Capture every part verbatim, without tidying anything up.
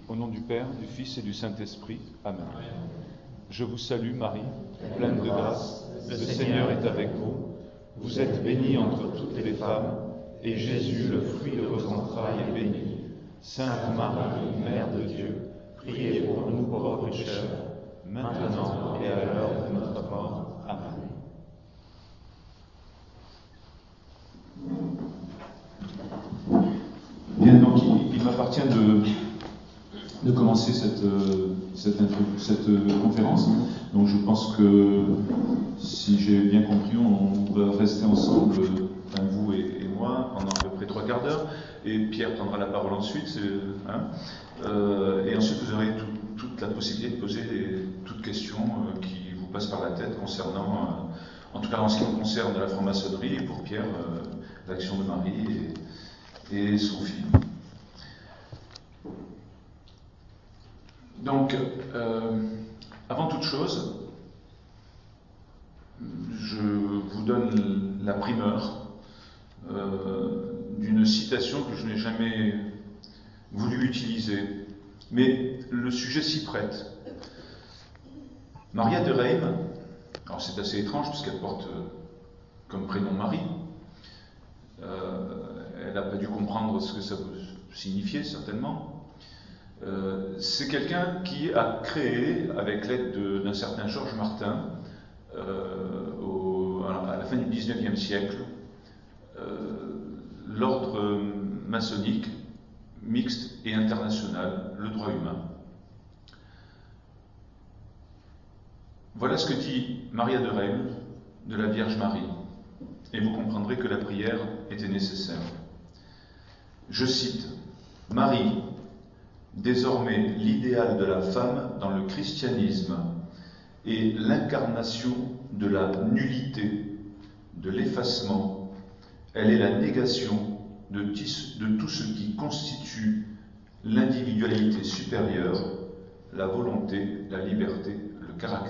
Au nom du Père, du Fils et du Saint-Esprit. Amen. Je vous salue Marie, pleine de grâce, le Seigneur est avec vous. Vous êtes bénie entre toutes les femmes, et Jésus, le fruit de vos entrailles, est béni. Sainte Marie, Mère de Dieu, priez pour nous pauvres pécheurs, maintenant et à l'heure de notre mort. Amen. Bien, donc il, il m'appartient de, de commencer cette, cette, cette conférence. Donc je pense que, si j'ai bien compris, on va rester ensemble, enfin, vous et, et moi, pendant à peu près trois quarts d'heure. Et Pierre prendra la parole ensuite. Hein, euh, et ensuite, vous aurez tout, toute la possibilité de poser des, toute question euh, qui vous passe par la tête concernant, euh, en tout cas en ce qui concerne la franc-maçonnerie, et pour Pierre, euh, l'action de Marie et, et Sophie. Donc, euh, avant toute chose, je vous donne la primeur euh, d'une citation que je n'ai jamais voulu utiliser, mais le sujet s'y prête. Maria de Reim, alors c'est assez étrange puisqu'elle porte euh, comme prénom Marie, euh, elle n'a pas dû comprendre ce que ça peut signifier certainement. Euh, c'est quelqu'un qui a créé, avec l'aide d'un certain Georges Martin, euh, au, à la fin du dix-neuvième siècle, euh, l'ordre maçonnique mixte et international, le droit humain. Voilà ce que dit Maria de Reim de la Vierge Marie, et vous comprendrez que la prière était nécessaire. Je cite: « Marie, désormais l'idéal de la femme dans le christianisme et l'incarnation de la nullité, de l'effacement, elle est la négation de, de tout ce qui constitue l'individualité supérieure, la volonté, la liberté, le caractère. »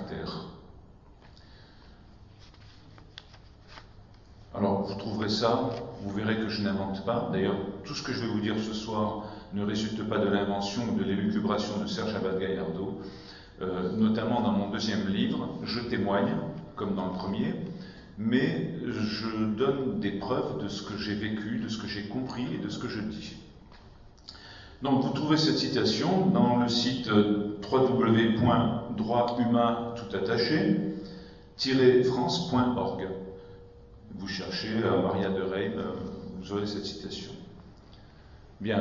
Alors, vous trouverez ça, vous verrez que je n'invente pas. D'ailleurs, tout ce que je vais vous dire ce soir ne résulte pas de l'invention ou de l'élucubration de Serge Abad-Gallardo, euh, notamment dans mon deuxième livre, je témoigne, comme dans le premier, mais je donne des preuves de ce que j'ai vécu, de ce que j'ai compris et de ce que je dis. Donc, vous trouvez cette citation dans le site w w w point droit humain tout attaché tiret france point org. Vous cherchez euh, Maria de Reim, euh, vous aurez cette citation. Bien.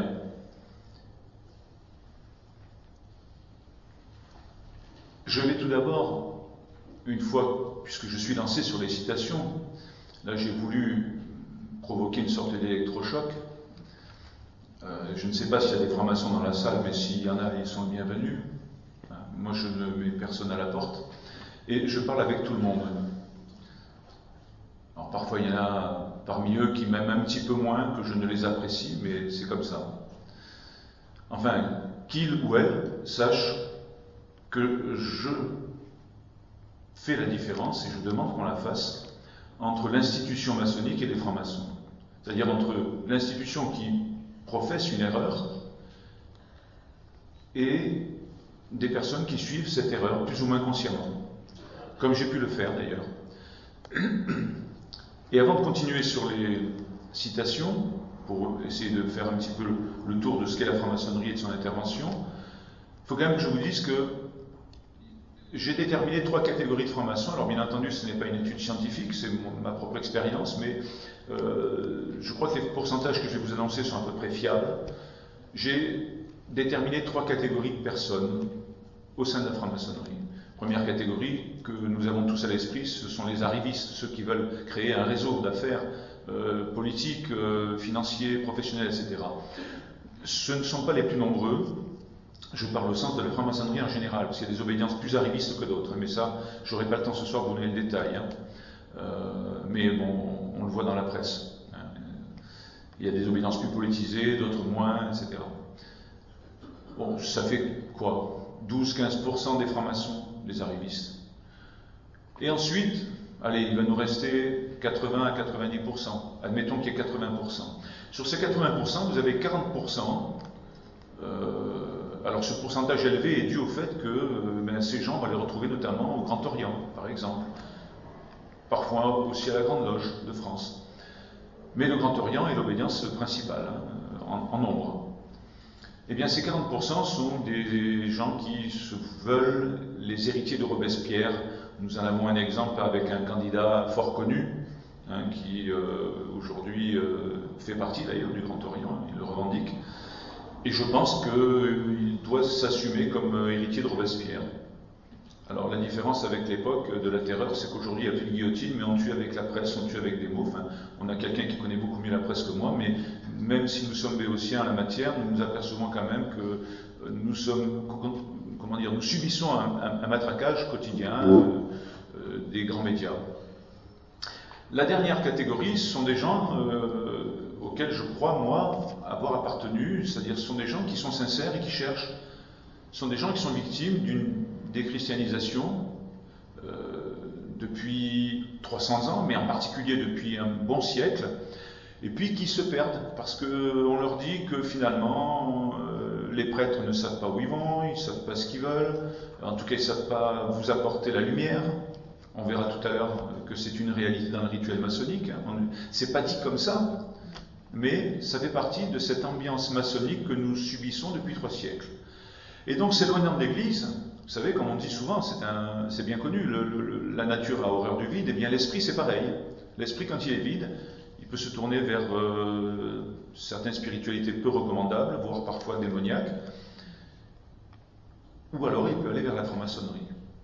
Je vais tout d'abord, une fois, puisque je suis lancé sur les citations, là j'ai voulu provoquer une sorte d'électrochoc. Euh, je ne sais pas s'il y a des francs-maçons dans la salle, mais s'il y en a, ils sont les bienvenus. Hein, moi je ne mets personne à la porte. Et je parle avec tout le monde. Alors parfois il y en a parmi eux qui m'aiment un petit peu moins, que je ne les apprécie, mais c'est comme ça. Enfin, qu'il ou elle sache que je fais la différence, et je demande qu'on la fasse, entre l'institution maçonnique et les francs-maçons. C'est-à-dire entre l'institution qui professe une erreur et des personnes qui suivent cette erreur, plus ou moins consciemment, comme j'ai pu le faire d'ailleurs. Et avant de continuer sur les citations, pour essayer de faire un petit peu le, le tour de ce qu'est la franc-maçonnerie et de son intervention, il faut quand même que je vous dise que j'ai déterminé trois catégories de francs-maçons. Alors bien entendu, ce n'est pas une étude scientifique, c'est mon, ma propre expérience, mais euh, je crois que les pourcentages que je vais vous annoncer sont à peu près fiables. J'ai déterminé trois catégories de personnes au sein de la franc-maçonnerie. Première catégorie que nous avons tous à l'esprit, ce sont les arrivistes, ceux qui veulent créer un réseau d'affaires euh, politiques, euh, financiers, professionnels, et cetera. Ce ne sont pas les plus nombreux. Je parle au sens de la franc-maçonnerie en général, parce qu'il y a des obédiences plus arrivistes que d'autres, mais ça, je n'aurai pas le temps ce soir de vous donner le détail. Hein. Euh, mais bon, on, on le voit dans la presse. Hein. Il y a des obédiences plus politisées, d'autres moins, et cetera. Bon, ça fait quoi? douze à quinze pour cent des francs-maçons, des arrivistes. Et ensuite, allez, il va nous rester quatre-vingts à quatre-vingt-dix pour cent. Admettons qu'il y ait quatre-vingts pour cent. Sur ces quatre-vingts pour cent, vous avez quarante pour cent. Euh, alors Alors ce pourcentage élevé est dû au fait que euh, ben, ces gens, on va les retrouver notamment au Grand Orient, par exemple, parfois aussi à la Grande Loge de France. Mais le Grand Orient est l'obédience principale, hein, en, en nombre. Eh bien, ces quarante pour cent sont des gens qui se veulent les héritiers de Robespierre. Nous en avons un exemple avec un candidat fort connu, hein, qui euh, aujourd'hui euh, fait partie d'ailleurs du Grand Orient, il le revendique. Et je pense qu'il doit s'assumer comme héritier de Robespierre. Alors la différence avec l'époque de la terreur, c'est qu'aujourd'hui il n'y a plus de guillotine, mais on tue avec la presse, on tue avec des mots. Enfin, on a quelqu'un qui connaît beaucoup mieux la presse que moi, mais même si nous sommes béotiens en la matière, nous nous apercevons quand même que nous sommes, comment dire, nous subissons un, un, un matraquage quotidien euh, euh, des grands médias. La dernière catégorie, ce sont des gens euh, auxquels je crois, moi, avoir appartenu, c'est-à-dire ce sont des gens qui sont sincères et qui cherchent. Ce sont des gens qui sont victimes d'une déchristianisation euh, depuis trois cents ans, mais en particulier depuis un bon siècle, et puis qui se perdent parce qu'on leur dit que finalement euh, les prêtres ne savent pas où ils vont, ils ne savent pas ce qu'ils veulent, en tout cas ils ne savent pas vous apporter la lumière. On verra tout à l'heure que c'est une réalité dans le rituel maçonnique. C'est pas dit comme ça, mais ça fait partie de cette ambiance maçonnique que nous subissons depuis trois siècles. Et donc s'éloignant de l'Église, vous savez, comme on dit souvent, c'est bien connu, le, le, la nature a horreur du vide, et bien l'esprit c'est pareil. L'esprit quand il est vide, il peut se tourner vers euh, certaines spiritualités peu recommandables, voire parfois démoniaques, ou alors il peut aller vers la franc-maçonnerie.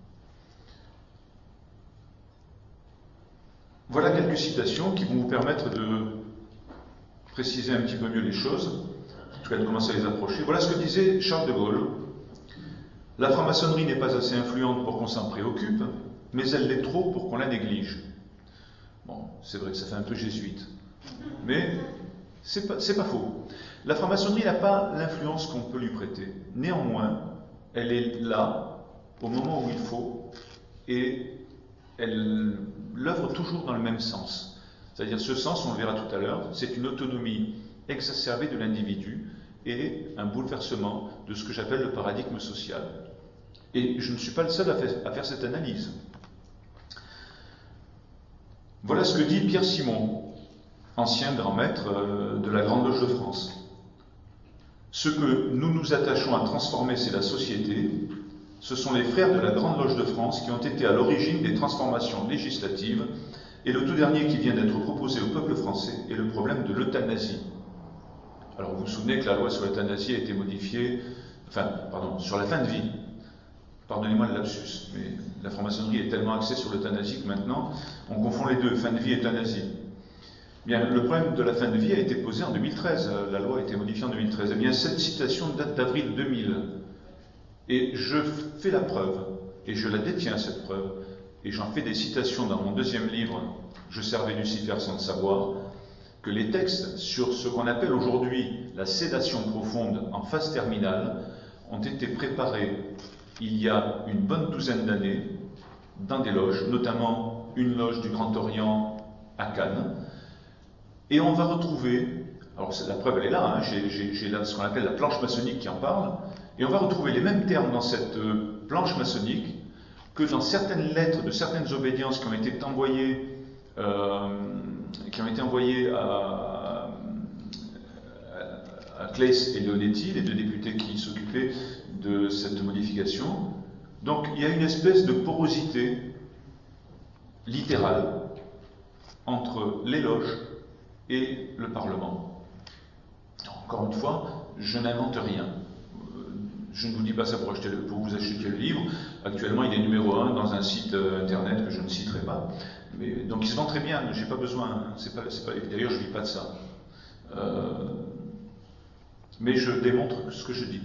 Voilà quelques citations qui vont vous permettre de préciser un petit peu mieux les choses, en tout cas de commencer à les approcher. Voilà ce que disait Charles de Gaulle. La franc-maçonnerie n'est pas assez influente pour qu'on s'en préoccupe, mais elle l'est trop pour qu'on la néglige. Bon, c'est vrai que ça fait un peu jésuite, mais c'est pas, c'est pas faux. La franc-maçonnerie n'a pas l'influence qu'on peut lui prêter. Néanmoins, elle est là, au moment où il faut, et elle l'œuvre toujours dans le même sens. C'est-à-dire ce sens, on le verra tout à l'heure, c'est une autonomie exacerbée de l'individu et un bouleversement de ce que j'appelle le paradigme social. Et je ne suis pas le seul à faire, à faire cette analyse. Voilà ce que dit Pierre Simon, ancien grand maître de la Grande Loge de France. Ce que nous nous attachons à transformer, c'est la société. Ce sont les frères de la Grande Loge de France qui ont été à l'origine des transformations législatives, et le tout dernier qui vient d'être proposé au peuple français est le problème de l'euthanasie. Alors vous vous souvenez que la loi sur l'euthanasie a été modifiée, enfin, pardon, sur la fin de vie. Pardonnez-moi le lapsus, mais la franc-maçonnerie est tellement axée sur l'euthanasie que maintenant, on confond les deux, fin de vie et euthanasie. Bien, le problème de la fin de vie a été posé en deux mille treize, la loi a été modifiée en deux mille treize. Eh bien, cette citation date d'avril deux mille. Et je fais la preuve, et je la détiens cette preuve, et j'en fais des citations dans mon deuxième livre, Je servais Lucifer sans le savoir, que les textes sur ce qu'on appelle aujourd'hui la sédation profonde en phase terminale ont été préparés il y a une bonne douzaine d'années dans des loges, notamment une loge du Grand Orient à Cannes, et on va retrouver, alors la preuve elle est là, hein, j'ai là ce qu'on appelle la planche maçonnique qui en parle, et on va retrouver les mêmes termes dans cette euh, planche maçonnique que dans certaines lettres de certaines obédiences qui ont été envoyées, euh, qui ont été envoyées à, à Claes et Leonetti, les deux députés qui s'occupaient de cette modification. Donc il y a une espèce de porosité littérale entre les loges et le Parlement. Encore une fois, je n'invente rien. Je ne vous dis pas ça pour, acheter le, pour vous acheter le livre. Actuellement, il est numéro un dans un site euh, internet que je ne citerai pas. Mais, donc il se vend très bien, je n'ai pas besoin. C'est pas, c'est pas, d'ailleurs, je ne vis pas de ça. Euh, mais je démontre ce que je dis.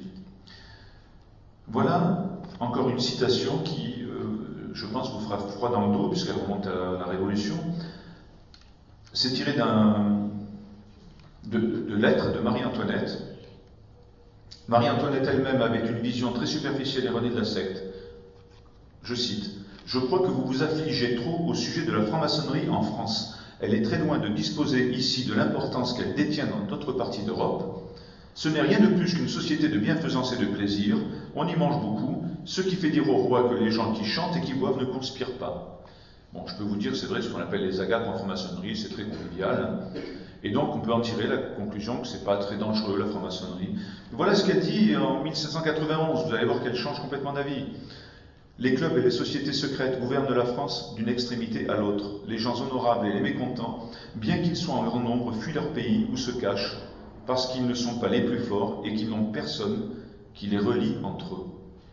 Voilà encore une citation qui, euh, je pense, vous fera froid dans le dos, puisqu'elle remonte à la Révolution. C'est tiré d'un de, de lettres de Marie-Antoinette. Marie-Antoinette elle-même avait une vision très superficielle et erronée de la secte. Je cite, « Je crois que vous vous affligez trop au sujet de la franc-maçonnerie en France. Elle est très loin de disposer ici de l'importance qu'elle détient dans d'autres parties d'Europe. Ce n'est rien de plus qu'une société de bienfaisance et de plaisir. On y mange beaucoup, ce qui fait dire au roi que les gens qui chantent et qui boivent ne conspirent pas. Bon, je peux vous dire, c'est vrai, ce qu'on appelle les agapes en franc-maçonnerie, c'est très convivial. Hein. Et donc, on peut en tirer la conclusion que c'est pas très dangereux, la franc-maçonnerie. Voilà ce qu'elle dit en mille sept cent quatre-vingt-onze. Vous allez voir qu'elle change complètement d'avis. Les clubs et les sociétés secrètes gouvernent la France d'une extrémité à l'autre. Les gens honorables et les mécontents, bien qu'ils soient en grand nombre, fuient leur pays ou se cachent, parce qu'ils ne sont pas les plus forts et qu'ils n'ont personne qui les relie entre eux.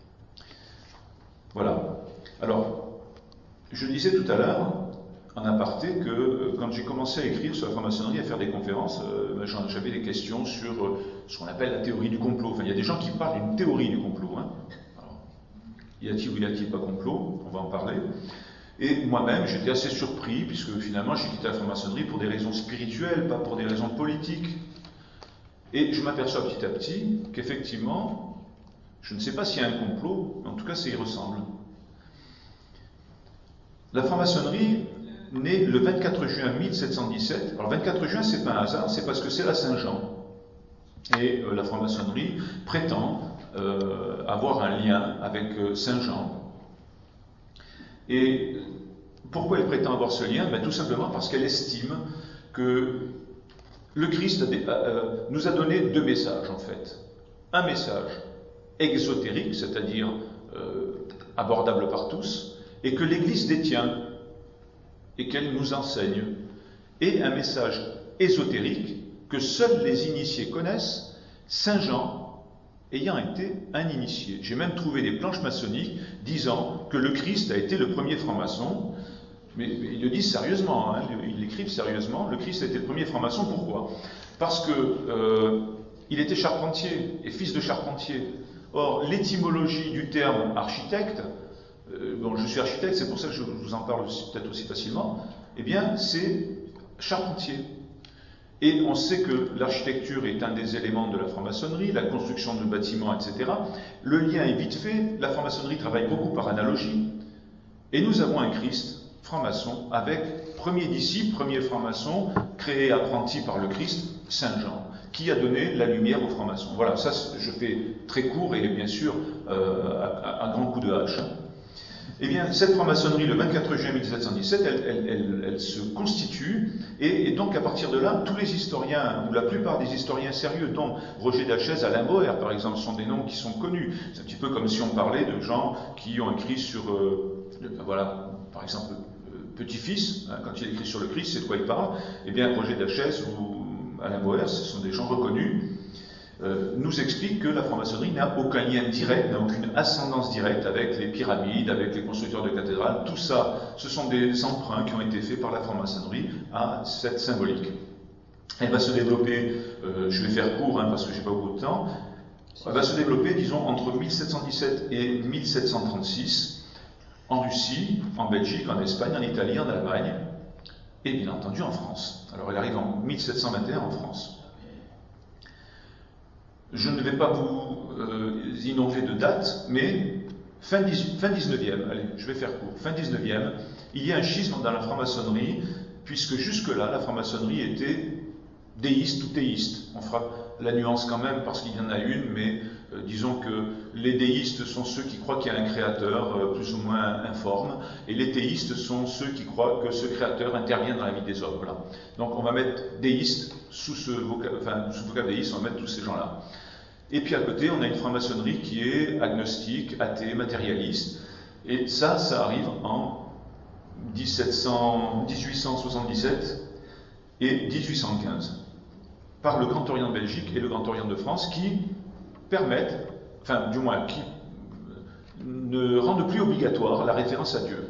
Voilà. Alors, je disais tout à l'heure, en aparté, que euh, quand j'ai commencé à écrire sur la franc-maçonnerie, à faire des conférences, euh, ben, j'avais des questions sur euh, ce qu'on appelle la théorie du complot. Enfin, il y a des gens qui parlent d'une théorie du complot. Hein. Alors, y a-t-il ou y a-t-il pas complot? On va en parler. Et moi-même, j'étais assez surpris, puisque finalement, j'ai quitté la franc-maçonnerie pour des raisons spirituelles, pas pour des raisons politiques. Et je m'aperçois petit à petit qu'effectivement, je ne sais pas s'il y a un complot, mais en tout cas, ça y ressemble. La franc-maçonnerie naît le vingt-quatre juin mille sept cent dix-sept. Alors, vingt-quatre juin, c'est pas un hasard, c'est parce que c'est la Saint-Jean. Et euh, la franc-maçonnerie prétend euh, avoir un lien avec euh, Saint-Jean. Et pourquoi elle prétend avoir ce lien? Ben, tout simplement parce qu'elle estime que le Christ a des, euh, nous a donné deux messages, en fait. Un message exotérique, c'est-à-dire euh, abordable par tous, et que l'Église détient, et qu'elle nous enseigne, et un message ésotérique que seuls les initiés connaissent, Saint Jean ayant été un initié. J'ai même trouvé des planches maçonniques disant que le Christ a été le premier franc-maçon. Mais, mais ils le disent sérieusement, hein, ils l'écrivent sérieusement. Le Christ a été le premier franc-maçon. Pourquoi? Parce que euh, il était charpentier et fils de charpentier. Or, l'étymologie du terme architecte, euh, bon, je suis architecte, c'est pour ça que je vous en parle peut-être aussi facilement. Eh bien, c'est charpentier. Et on sait que l'architecture est un des éléments de la franc-maçonnerie, la construction de bâtiments, et cetera. Le lien est vite fait. La franc-maçonnerie travaille beaucoup par analogie. Et nous avons un Christ franc-maçon, avec premier disciple, premier franc-maçon, créé apprenti par le Christ, Saint Jean, qui a donné la lumière aux francs-maçons. Voilà, ça je fais très court et bien sûr euh, à, à grand coup de hache. Eh bien, cette franc-maçonnerie, le vingt-quatre juin mille sept cent dix-sept, elle, elle, elle, elle se constitue, et, et donc à partir de là, tous les historiens, ou la plupart des historiens sérieux, dont Roger Dachèze, Alain Boer, par exemple, sont des noms qui sont connus. C'est un petit peu comme si on parlait de gens qui ont écrit sur, euh, voilà, par exemple, Petit-Fils, hein, quand il écrit sur le Christ, c'est de quoi il parle. Eh bien, Roger Dachèze ou Alain Boer, ce sont des gens reconnus, euh, nous expliquent que la franc-maçonnerie n'a aucun lien direct, n'a aucune ascendance directe avec les pyramides, avec les constructeurs de cathédrales. Tout ça, ce sont des emprunts qui ont été faits par la franc-maçonnerie à cette symbolique. Elle va se développer, euh, je vais faire court hein, parce que je n'ai pas beaucoup de temps, elle va se développer, disons, entre mille sept cent dix-sept et mille sept cent trente-six, en Russie, en Belgique, en Espagne, en Italie, en Allemagne, et bien entendu en France. Alors elle arrive en mille sept cent vingt et un en France. Je ne vais pas vous euh, inonder de dates, mais fin, fin dix-neuvième, allez, je vais faire court, fin dix-neuvième, il y a un schisme dans la franc-maçonnerie, puisque jusque-là, la franc-maçonnerie était déiste ou théiste. On fera la nuance quand même, parce qu'il y en a une, mais euh, disons que les déistes sont ceux qui croient qu'il y a un créateur euh, plus ou moins informe, et les théistes sont ceux qui croient que ce créateur intervient dans la vie des hommes. Voilà. Donc on va mettre déiste, sous ce vocable, enfin, sous vocable déiste, on va mettre tous ces gens-là. Et puis à côté, on a une franc-maçonnerie qui est agnostique, athée, matérialiste, et ça, ça arrive en dix-huit cent soixante-dix-sept et dix-huit cent quinze, par le Grand Orient de Belgique et le Grand Orient de France, qui permettent, enfin du moins qui ne rendent plus obligatoire la référence à Dieu.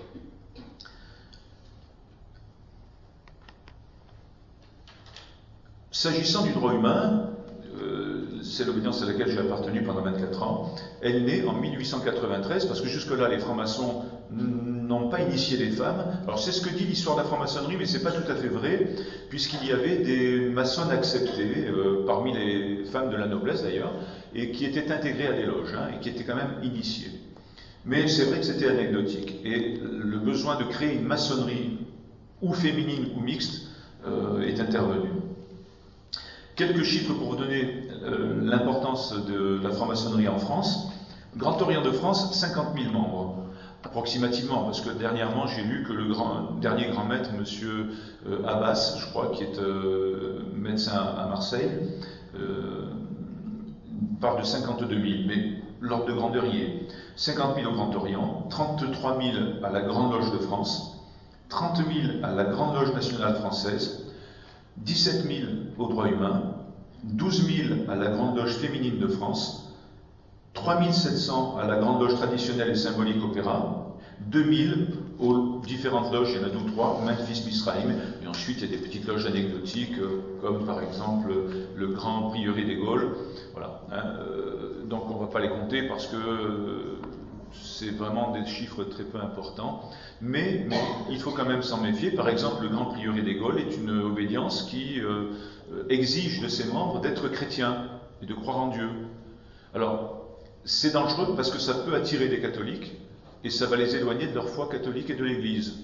S'agissant du droit humain, euh, c'est l'obédience à laquelle j'ai appartenu pendant vingt-quatre ans, elle naît en mille huit cent quatre-vingt-treize, parce que jusque-là les francs-maçons n'ont pas initié les femmes. Alors c'est ce que dit l'histoire de la franc-maçonnerie, mais c'est pas tout à fait vrai, puisqu'il y avait des maçonnes acceptées, euh, parmi les femmes de la noblesse d'ailleurs, et qui étaient intégrées à des loges, hein, et qui étaient quand même initiées. Mais c'est vrai que c'était anecdotique, et le besoin de créer une maçonnerie, ou féminine ou mixte, euh, est intervenu. Quelques chiffres pour vous donner euh, l'importance de la franc-maçonnerie en France. Grand Orient de France, cinquante mille membres, approximativement, parce que dernièrement j'ai lu que le grand, dernier grand maître, M. Euh, Abbas, je crois, qui est euh, médecin à Marseille, euh, parle de cinquante-deux mille, mais l'ordre de grandeur y est. cinquante mille au Grand Orient, trente-trois mille à la Grande Loge de France, trente mille à la Grande Loge nationale française, dix-sept mille au droit humain, douze mille à la Grande Loge féminine de France, trois mille sept cents à la Grande Loge traditionnelle et symbolique Opéra, deux mille aux différentes loges, il y en a deux ou trois, Memphis, Misraïm, et ensuite il y a des petites loges anecdotiques, euh, comme par exemple le Grand Prieuré des Gaules. Voilà, hein, euh, donc on ne va pas les compter parce que euh, c'est vraiment des chiffres très peu importants, mais, mais il faut quand même s'en méfier. Par exemple, le Grand Prieuré des Gaules est une obédience qui euh, exige de ses membres d'être chrétiens et de croire en Dieu. Alors, c'est dangereux parce que ça peut attirer des catholiques et ça va les éloigner de leur foi catholique et de l'Église.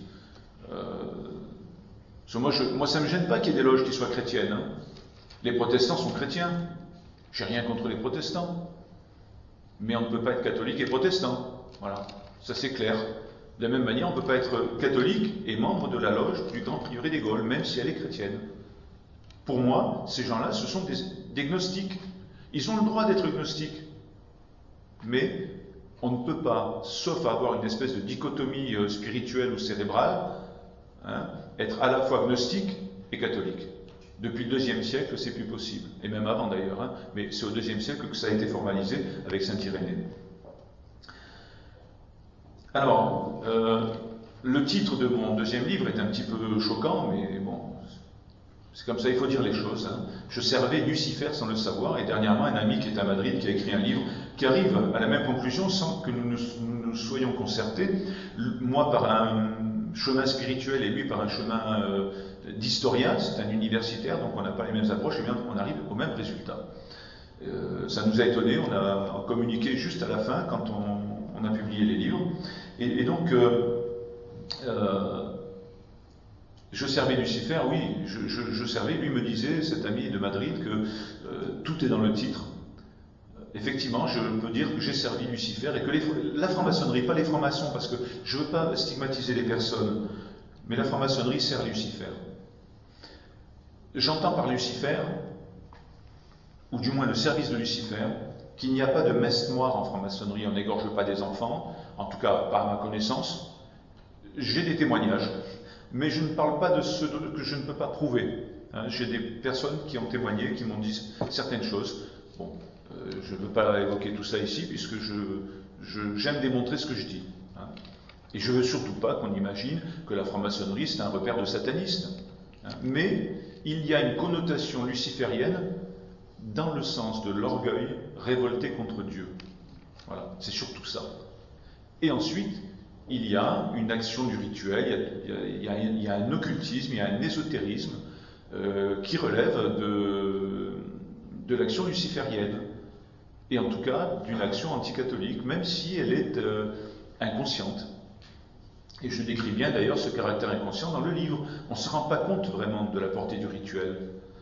Euh, moi, je, moi, ça ne me gêne pas qu'il y ait des loges qui soient chrétiennes. Hein. Les protestants sont chrétiens. J'ai rien contre les protestants. Mais on ne peut pas être catholique et protestant. Voilà, ça c'est clair. De la même manière, on ne peut pas être catholique et membre de la loge du Grand Prieuré des Gaules, même si elle est chrétienne. Pour moi, ces gens-là, ce sont des, des gnostiques. Ils ont le droit d'être gnostiques. Mais on ne peut pas, sauf avoir une espèce de dichotomie euh, spirituelle ou cérébrale, hein, être à la fois gnostique et catholique. Depuis le deuxième siècle, c'est plus possible, et même avant d'ailleurs, hein, mais c'est au deuxième siècle que ça a été formalisé avec saint Irénée. Alors, euh, le titre de mon deuxième livre est un petit peu choquant, mais bon, c'est comme ça, il faut dire les choses. Hein. Je servais Lucifer sans le savoir, et dernièrement, un ami qui est à Madrid, qui a écrit un livre, qui arrive à la même conclusion sans que nous nous, nous, nous soyons concertés, moi par un chemin spirituel et lui par un chemin euh, d'historien, c'est un universitaire, donc on n'a pas les mêmes approches, et bien on arrive au même résultat. Euh, ça nous a étonnés, on a communiqué juste à la fin, quand on, on a publié les livres, et, et donc... Euh, euh, Je servais Lucifer, oui, je, je, je servais, lui me disait, cet ami de Madrid, que euh, tout est dans le titre. Effectivement, je peux dire que j'ai servi Lucifer et que les, la franc-maçonnerie, pas les francs-maçons, parce que je ne veux pas stigmatiser les personnes, mais la franc-maçonnerie sert Lucifer. J'entends par Lucifer, ou du moins le service de Lucifer, qu'il n'y a pas de messe noire en franc-maçonnerie, on n'égorge pas des enfants, en tout cas pas à ma connaissance. J'ai des témoignages. Mais je ne parle pas de ce que je ne peux pas prouver. Hein, j'ai des personnes qui ont témoigné, qui m'ont dit certaines choses. Bon, euh, je ne veux pas évoquer tout ça ici, puisque je, je, j'aime démontrer ce que je dis. Hein. Et je ne veux surtout pas qu'on imagine que la franc-maçonnerie, c'est un repère de satanistes. Hein. Mais il y a une connotation luciférienne dans le sens de l'orgueil révolté contre Dieu. Voilà, c'est surtout ça. Et ensuite, il y a une action du rituel, il y a, il y a, il y a un occultisme, il y a un ésotérisme euh, qui relève de, de l'action luciférienne, et en tout cas d'une action anticatholique, même si elle est euh, inconsciente. Et je décris bien d'ailleurs ce caractère inconscient dans le livre. On ne se rend pas compte vraiment de la portée du rituel.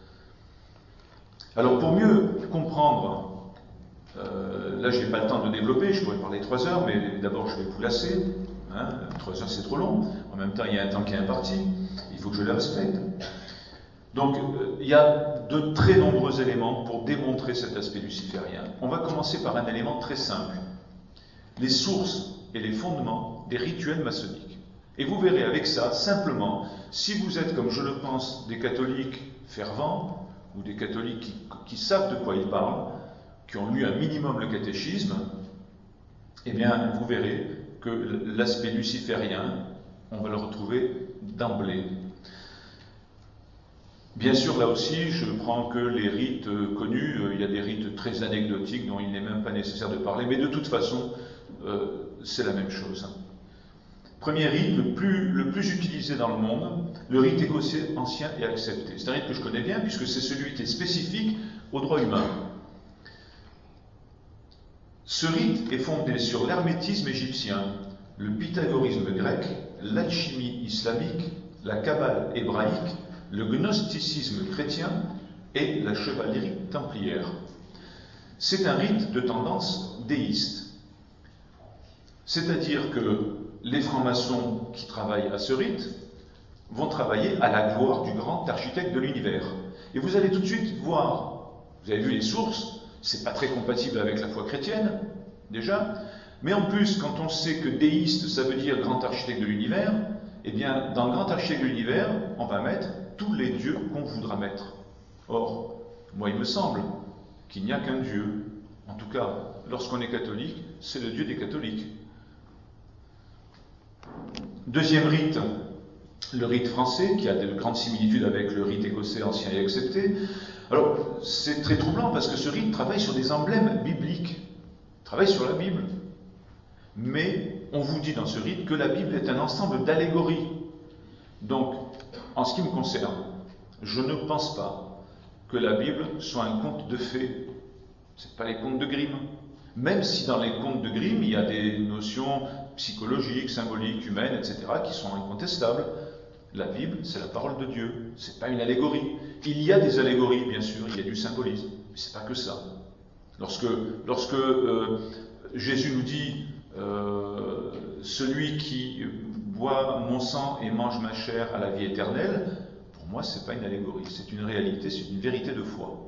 Alors pour mieux comprendre, euh, là je n'ai pas le temps de développer, je pourrais parler trois heures, mais d'abord je vais vous lasser. Hein, trois heures c'est trop long, en même temps il y a un temps qui est imparti, il faut que je le respecte. Donc euh, il y a de très nombreux éléments pour démontrer cet aspect luciférien. On va commencer par un élément très simple, les sources et les fondements des rituels maçonniques. Et vous verrez avec ça, simplement, si vous êtes, comme je le pense, des catholiques fervents, ou des catholiques qui, qui savent de quoi ils parlent, qui ont lu un minimum le catéchisme, eh bien vous verrez que l'aspect luciférien, on va le retrouver d'emblée. Bien sûr, là aussi, je prends que les rites connus, il y a des rites très anecdotiques dont il n'est même pas nécessaire de parler, mais de toute façon, euh, c'est la même chose. Premier rite, le plus, le plus utilisé dans le monde, le rite écossais ancien et accepté. C'est un rite que je connais bien, puisque c'est celui qui est spécifique au droit humain. Ce rite est fondé sur l'hermétisme égyptien, le pythagorisme grec, l'alchimie islamique, la kabbale hébraïque, le gnosticisme chrétien et la chevalerie templière. C'est un rite de tendance déiste. C'est-à-dire que les francs-maçons qui travaillent à ce rite vont travailler à la gloire du grand architecte de l'univers. Et vous allez tout de suite voir, vous avez vu les sources, c'est pas très compatible avec la foi chrétienne, déjà, mais en plus, quand on sait que déiste, ça veut dire grand architecte de l'univers, eh bien, dans le grand architecte de l'univers, on va mettre tous les dieux qu'on voudra mettre. Or, moi, il me semble qu'il n'y a qu'un Dieu. En tout cas, lorsqu'on est catholique, c'est le Dieu des catholiques. Deuxième rite, le rite français, qui a de grandes similitudes avec le rite écossais ancien et accepté. Alors, c'est très troublant parce que ce rite travaille sur des emblèmes bibliques, travaille sur la Bible. Mais on vous dit dans ce rite que la Bible est un ensemble d'allégories. Donc, en ce qui me concerne, je ne pense pas que la Bible soit un conte de fées. Ce n'est pas les contes de Grimm. Même si dans les contes de Grimm, il y a des notions psychologiques, symboliques, humaines, et cetera, qui sont incontestables. La Bible, c'est la parole de Dieu. Ce n'est pas une allégorie. Il y a des allégories, bien sûr, il y a du symbolisme, mais ce n'est pas que ça. Lorsque, lorsque euh, Jésus nous dit euh, « Celui qui boit mon sang et mange ma chair à la vie éternelle », pour moi, ce n'est pas une allégorie, c'est une réalité, c'est une vérité de foi.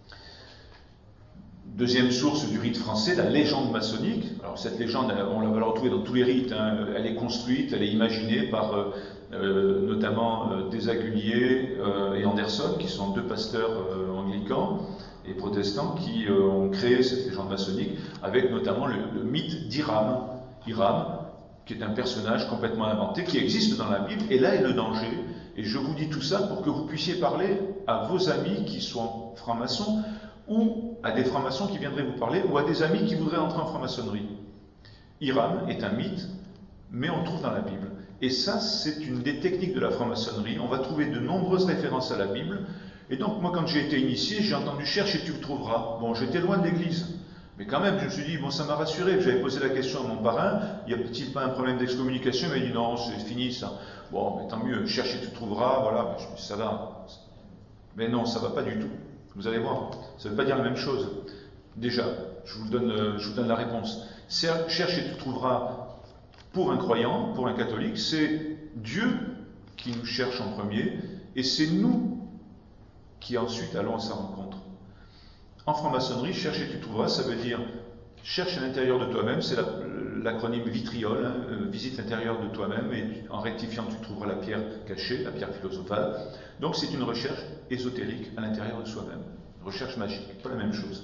Deuxième source du rite français, la légende maçonnique. Alors cette légende, on va la retrouver dans tous les rites, hein. Elle est construite, elle est imaginée par euh, euh, notamment euh, Desaguliers euh, et Anderson, qui sont deux pasteurs euh, anglicans et protestants qui euh, ont créé cette légende maçonnique, avec notamment le, le mythe d'Hiram. Hiram, qui est un personnage complètement inventé, qui existe dans la Bible, et là est le danger. Et je vous dis tout ça pour que vous puissiez parler à vos amis qui sont francs-maçons, ou à des francs-maçons qui viendraient vous parler, ou à des amis qui voudraient entrer en franc-maçonnerie. Hiram est un mythe, mais on le trouve dans la Bible. Et ça, c'est une des techniques de la franc-maçonnerie. On va trouver de nombreuses références à la Bible. Et donc, moi, quand j'ai été initié, j'ai entendu « cherche et tu le trouveras ». Bon, j'étais loin de l'église. Mais quand même, je me suis dit, bon, ça m'a rassuré. J'avais posé la question à mon parrain, il n'y a-t-il pas un problème d'excommunication? Il m'a dit, non, c'est fini ça. Bon, mais tant mieux, cherche et tu trouveras, voilà. Je me suis dit, ça va. Mais non, ça ne va pas du tout. Vous allez voir, ça ne veut pas dire la même chose. Déjà, je vous donne, je vous donne la réponse. Cherche et tu trouveras, pour un croyant, pour un catholique, c'est Dieu qui nous cherche en premier, et c'est nous qui ensuite allons à sa rencontre. En franc-maçonnerie, cherche et tu trouveras, ça veut dire cherche à l'intérieur de toi-même, c'est l'acronyme vitriol, hein, euh, visite l'intérieur de toi-même, et en rectifiant, tu trouveras la pierre cachée, la pierre philosophale. Donc c'est une recherche ésotérique à l'intérieur de soi-même, une recherche magique, pas la même chose.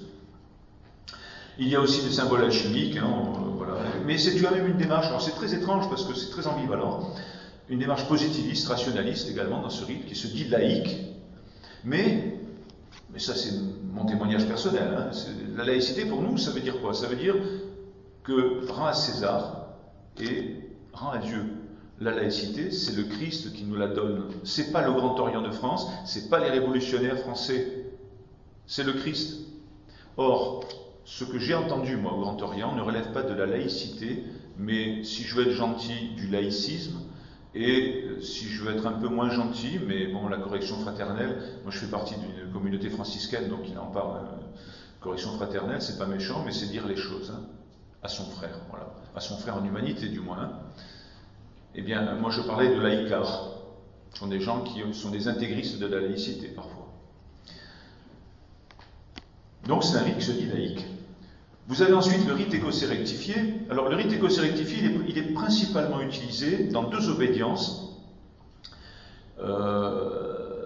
Il y a aussi des symboles alchimiques, hein, euh, voilà. Mais c'est quand même une démarche, alors c'est très étrange parce que c'est très ambivalent, une démarche positiviste, rationaliste également dans ce rite, qui se dit laïque, mais, mais ça c'est mon témoignage personnel, hein. La laïcité pour nous, ça veut dire quoi? Ça veut dire que rend à César et rend à Dieu. La laïcité, c'est le Christ qui nous la donne. C'est pas le Grand Orient de France, c'est pas les révolutionnaires français, c'est le Christ. Or, ce que j'ai entendu, moi, au Grand Orient, ne relève pas de la laïcité, mais si je veux être gentil, du laïcisme, et si je veux être un peu moins gentil, mais bon, la correction fraternelle, moi je fais partie d'une communauté franciscaine, donc il en parle, euh, correction fraternelle, c'est pas méchant, mais c'est dire les choses, hein, à son frère, voilà, à son frère en humanité du moins. Hein. Eh bien, moi je parlais de laïcards, ce sont des gens qui sont des intégristes de la laïcité parfois. Donc c'est un rite qui se dit laïque. Vous avez ensuite le rite écossais rectifié. Alors le rite écossais rectifié, il est, il est principalement utilisé dans deux obédiences. Euh,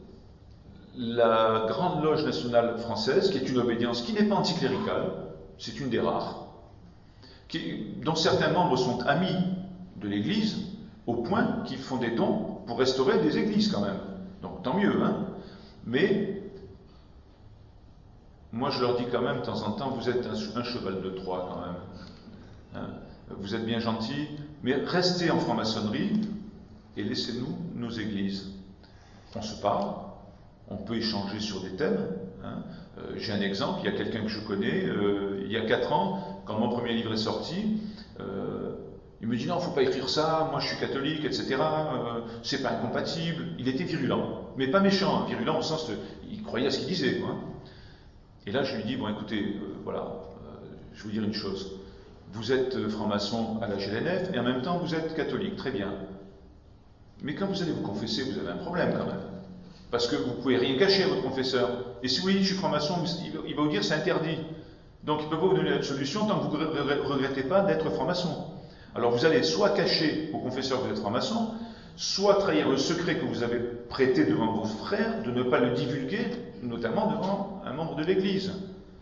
la Grande Loge nationale française, qui est une obédience qui n'est pas anticléricale, c'est une des rares, qui, dont certains membres sont amis de l'Église, au point qu'ils font des dons pour restaurer des églises quand même. Donc tant mieux, hein. Mais moi, je leur dis quand même, de temps en temps, vous êtes un, un cheval de Troie quand même. Hein, vous êtes bien gentils, mais restez en franc-maçonnerie et laissez-nous nos églises. On se parle, on peut échanger sur des thèmes. Hein. Euh, J'ai un exemple, il y a quelqu'un que je connais, euh, il y a quatre ans, quand mon premier livre est sorti, euh, il me dit non, il ne faut pas écrire ça, moi je suis catholique, et cetera. Euh, c'est pas incompatible. Il était virulent, mais pas méchant, hein, virulent au sens de, il croyait à ce qu'il disait, quoi. Et là, je lui dis, bon, écoutez, euh, voilà, euh, je vais vous dire une chose. Vous êtes franc-maçon à la G L N F et en même temps, vous êtes catholique, très bien. Mais quand vous allez vous confesser, vous avez un problème quand même. Parce que vous ne pouvez rien cacher à votre confesseur. Et si vous lui dites, je suis franc-maçon, il va vous dire, c'est interdit. Donc, il ne peut pas vous donner la solution tant que vous ne regrettez pas d'être franc-maçon. Alors, vous allez soit cacher au confesseur que vous êtes franc-maçon, soit trahir le secret que vous avez prêté devant vos frères, de ne pas le divulguer, notamment devant un membre de l'Église.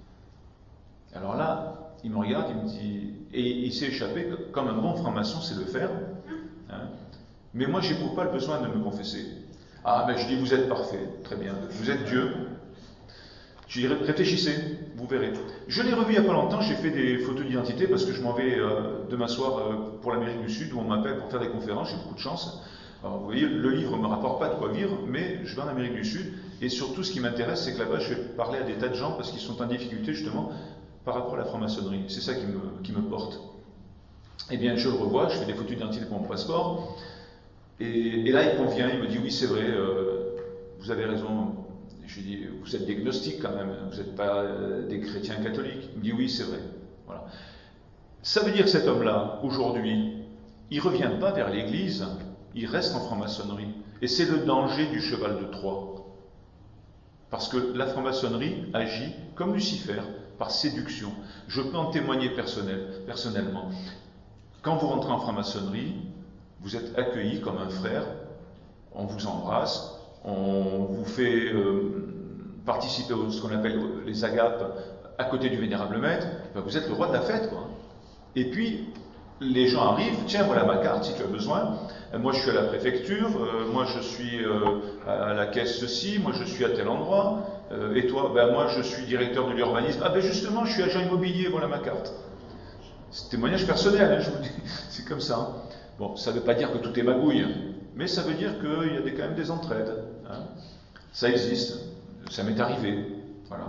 Alors là, il me regarde, il me dit, et il s'est échappé, comme un bon franc-maçon sait le faire. Hein, mais moi, je n'éprouve pas le besoin de me confesser. Ah, ben je dis, vous êtes parfait, très bien, vous êtes Dieu. Je dis, réfléchissez, vous verrez. Je l'ai revu il n'y a pas longtemps, j'ai fait des photos d'identité parce que je m'en vais euh, demain soir euh, pour l'Amérique du Sud où on m'appelle pour faire des conférences, j'ai beaucoup de chance. Alors, vous voyez, le livre ne me rapporte pas de quoi vivre, mais je vais en Amérique du Sud et surtout ce qui m'intéresse, c'est que là-bas, je vais parler à des tas de gens parce qu'ils sont en difficulté justement par rapport à la franc-maçonnerie. C'est ça qui me, qui me porte. Eh bien, je le revois, je fais des photos d'identité pour mon passeport et, et là, il convient, il me dit, oui, c'est vrai, euh, vous avez raison. Je lui dis, vous êtes des gnostiques quand même, vous n'êtes pas euh, des chrétiens catholiques. Il me dit, oui, c'est vrai. Voilà. Ça veut dire que cet homme-là, aujourd'hui, il ne revient pas vers l'Église, il reste en franc-maçonnerie. Et c'est le danger du cheval de Troie. Parce que la franc-maçonnerie agit comme Lucifer, par séduction. Je peux en témoigner personnel, personnellement. Quand vous rentrez en franc-maçonnerie, vous êtes accueilli comme un frère, on vous embrasse, on vous fait euh, participer à ce qu'on appelle les agapes à côté du vénérable maître, ben vous êtes le roi de la fête, quoi. Et puis, les gens arrivent, tiens, voilà ma carte si tu as besoin, moi je suis à la préfecture, euh, moi je suis euh, à la caisse ceci, moi je suis à tel endroit, euh, et toi, ben moi je suis directeur de l'urbanisme, ah ben justement je suis agent immobilier, voilà ma carte. C'est témoignage personnel, hein, je vous le dis, c'est comme ça. Hein. Bon, ça ne veut pas dire que tout est magouille, mais ça veut dire qu'il y a des, quand même des entraides. Hein. Ça existe, ça m'est arrivé. Voilà.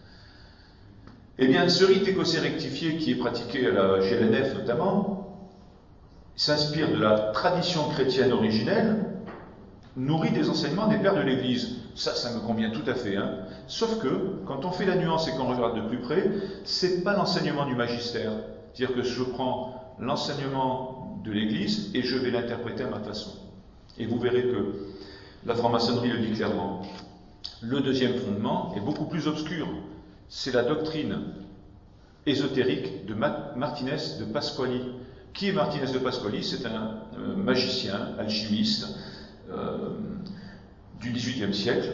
Eh bien, ce rite écossais rectifié qui est pratiqué à la G L N F notamment, s'inspire de la tradition chrétienne originelle, nourrit des enseignements des pères de l'Église. Ça, ça me convient tout à fait. Hein. Sauf que, quand on fait la nuance et qu'on regarde de plus près, c'est pas l'enseignement du magistère. C'est-à-dire que je prends l'enseignement de l'Église et je vais l'interpréter à ma façon. Et vous verrez que la franc-maçonnerie le dit clairement. Le deuxième fondement est beaucoup plus obscur. C'est la doctrine ésotérique de Martinez de Pasquali. Qui est Martinez de Pasquali? C'est un euh, magicien, alchimiste euh, du dix-huitième siècle.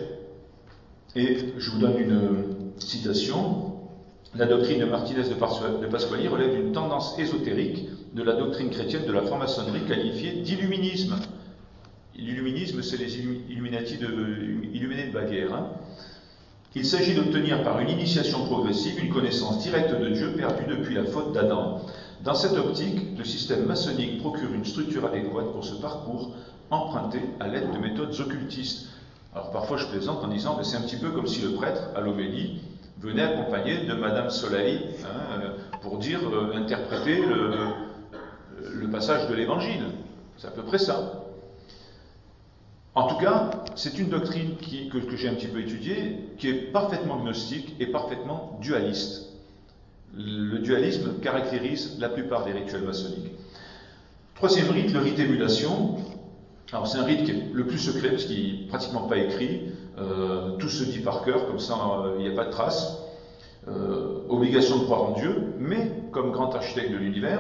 Et je vous donne une citation. La doctrine de Martinez de Pasquali relève d'une tendance ésotérique de la doctrine chrétienne de la franc-maçonnerie qualifiée d'illuminisme. L'illuminisme, c'est les Illuminati de, illuminés de Bavière. Hein. Il s'agit d'obtenir par une initiation progressive une connaissance directe de Dieu perdue depuis la faute d'Adam. Dans cette optique, le système maçonnique procure une structure adéquate pour ce parcours emprunté à l'aide de méthodes occultistes. Alors parfois je plaisante en disant que c'est un petit peu comme si le prêtre, à l'homélie, venait accompagné de Madame Soleil hein, pour dire, euh, interpréter le, le passage de l'Évangile. C'est à peu près ça. En tout cas, c'est une doctrine qui, que, que j'ai un petit peu étudiée, qui est parfaitement gnostique et parfaitement dualiste. Le dualisme caractérise la plupart des rituels maçonniques. Troisième rite, le rite émulation. Alors c'est un rite qui est le plus secret, parce qu'il n'est pratiquement pas écrit. Euh, tout se dit par cœur, comme ça il n'y a pas de trace. Euh, obligation de croire en Dieu, mais comme grand architecte de l'univers.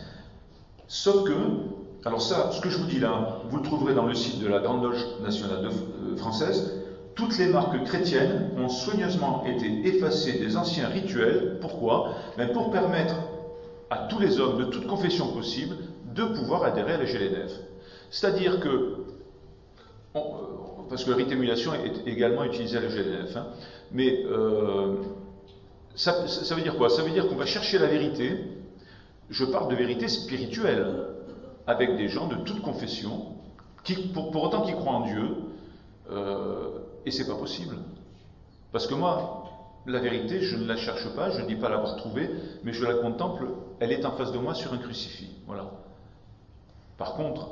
Sauf que, alors ça, ce que je vous dis là, vous le trouverez dans le site de la Grande Loge nationale de, euh, française. Toutes les marques chrétiennes ont soigneusement été effacées des anciens rituels. Pourquoi? Ben pour permettre à tous les hommes de toute confession possible de pouvoir adhérer à la G L N F. C'est-à-dire que, on, parce que le rite émulation est également utilisé à la G L N F, hein, mais euh, ça, ça veut dire quoi? Ça veut dire qu'on va chercher la vérité. Je parle de vérité spirituelle, avec des gens de toute confession, qui, pour, pour autant qu'ils croient en Dieu, euh, et c'est pas possible. Parce que moi, la vérité, je ne la cherche pas, je ne dis pas l'avoir trouvée, mais je la contemple, elle est en face de moi sur un crucifix. Voilà. Par contre,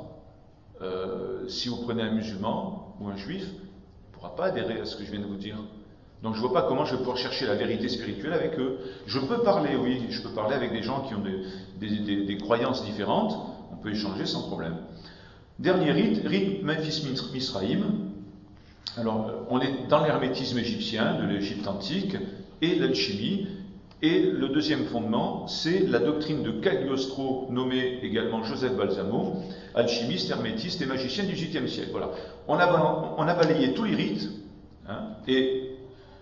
euh, si vous prenez un musulman ou un juif, il ne pourra pas adhérer à ce que je viens de vous dire. Donc je ne vois pas comment je vais pouvoir chercher la vérité spirituelle avec eux. Je peux parler, oui, je peux parler avec des gens qui ont des, des, des, des croyances différentes, on peut échanger sans problème. Dernier rite, rite Memphis-Misraïm. Alors, on est dans l'hermétisme égyptien, de l'Égypte antique, et l'alchimie. Et le deuxième fondement, c'est la doctrine de Cagliostro, nommé également Joseph Balsamo, alchimiste, hermétiste et magicien du dix-huitième siècle. Voilà. On a, on a balayé tous les rites, hein, et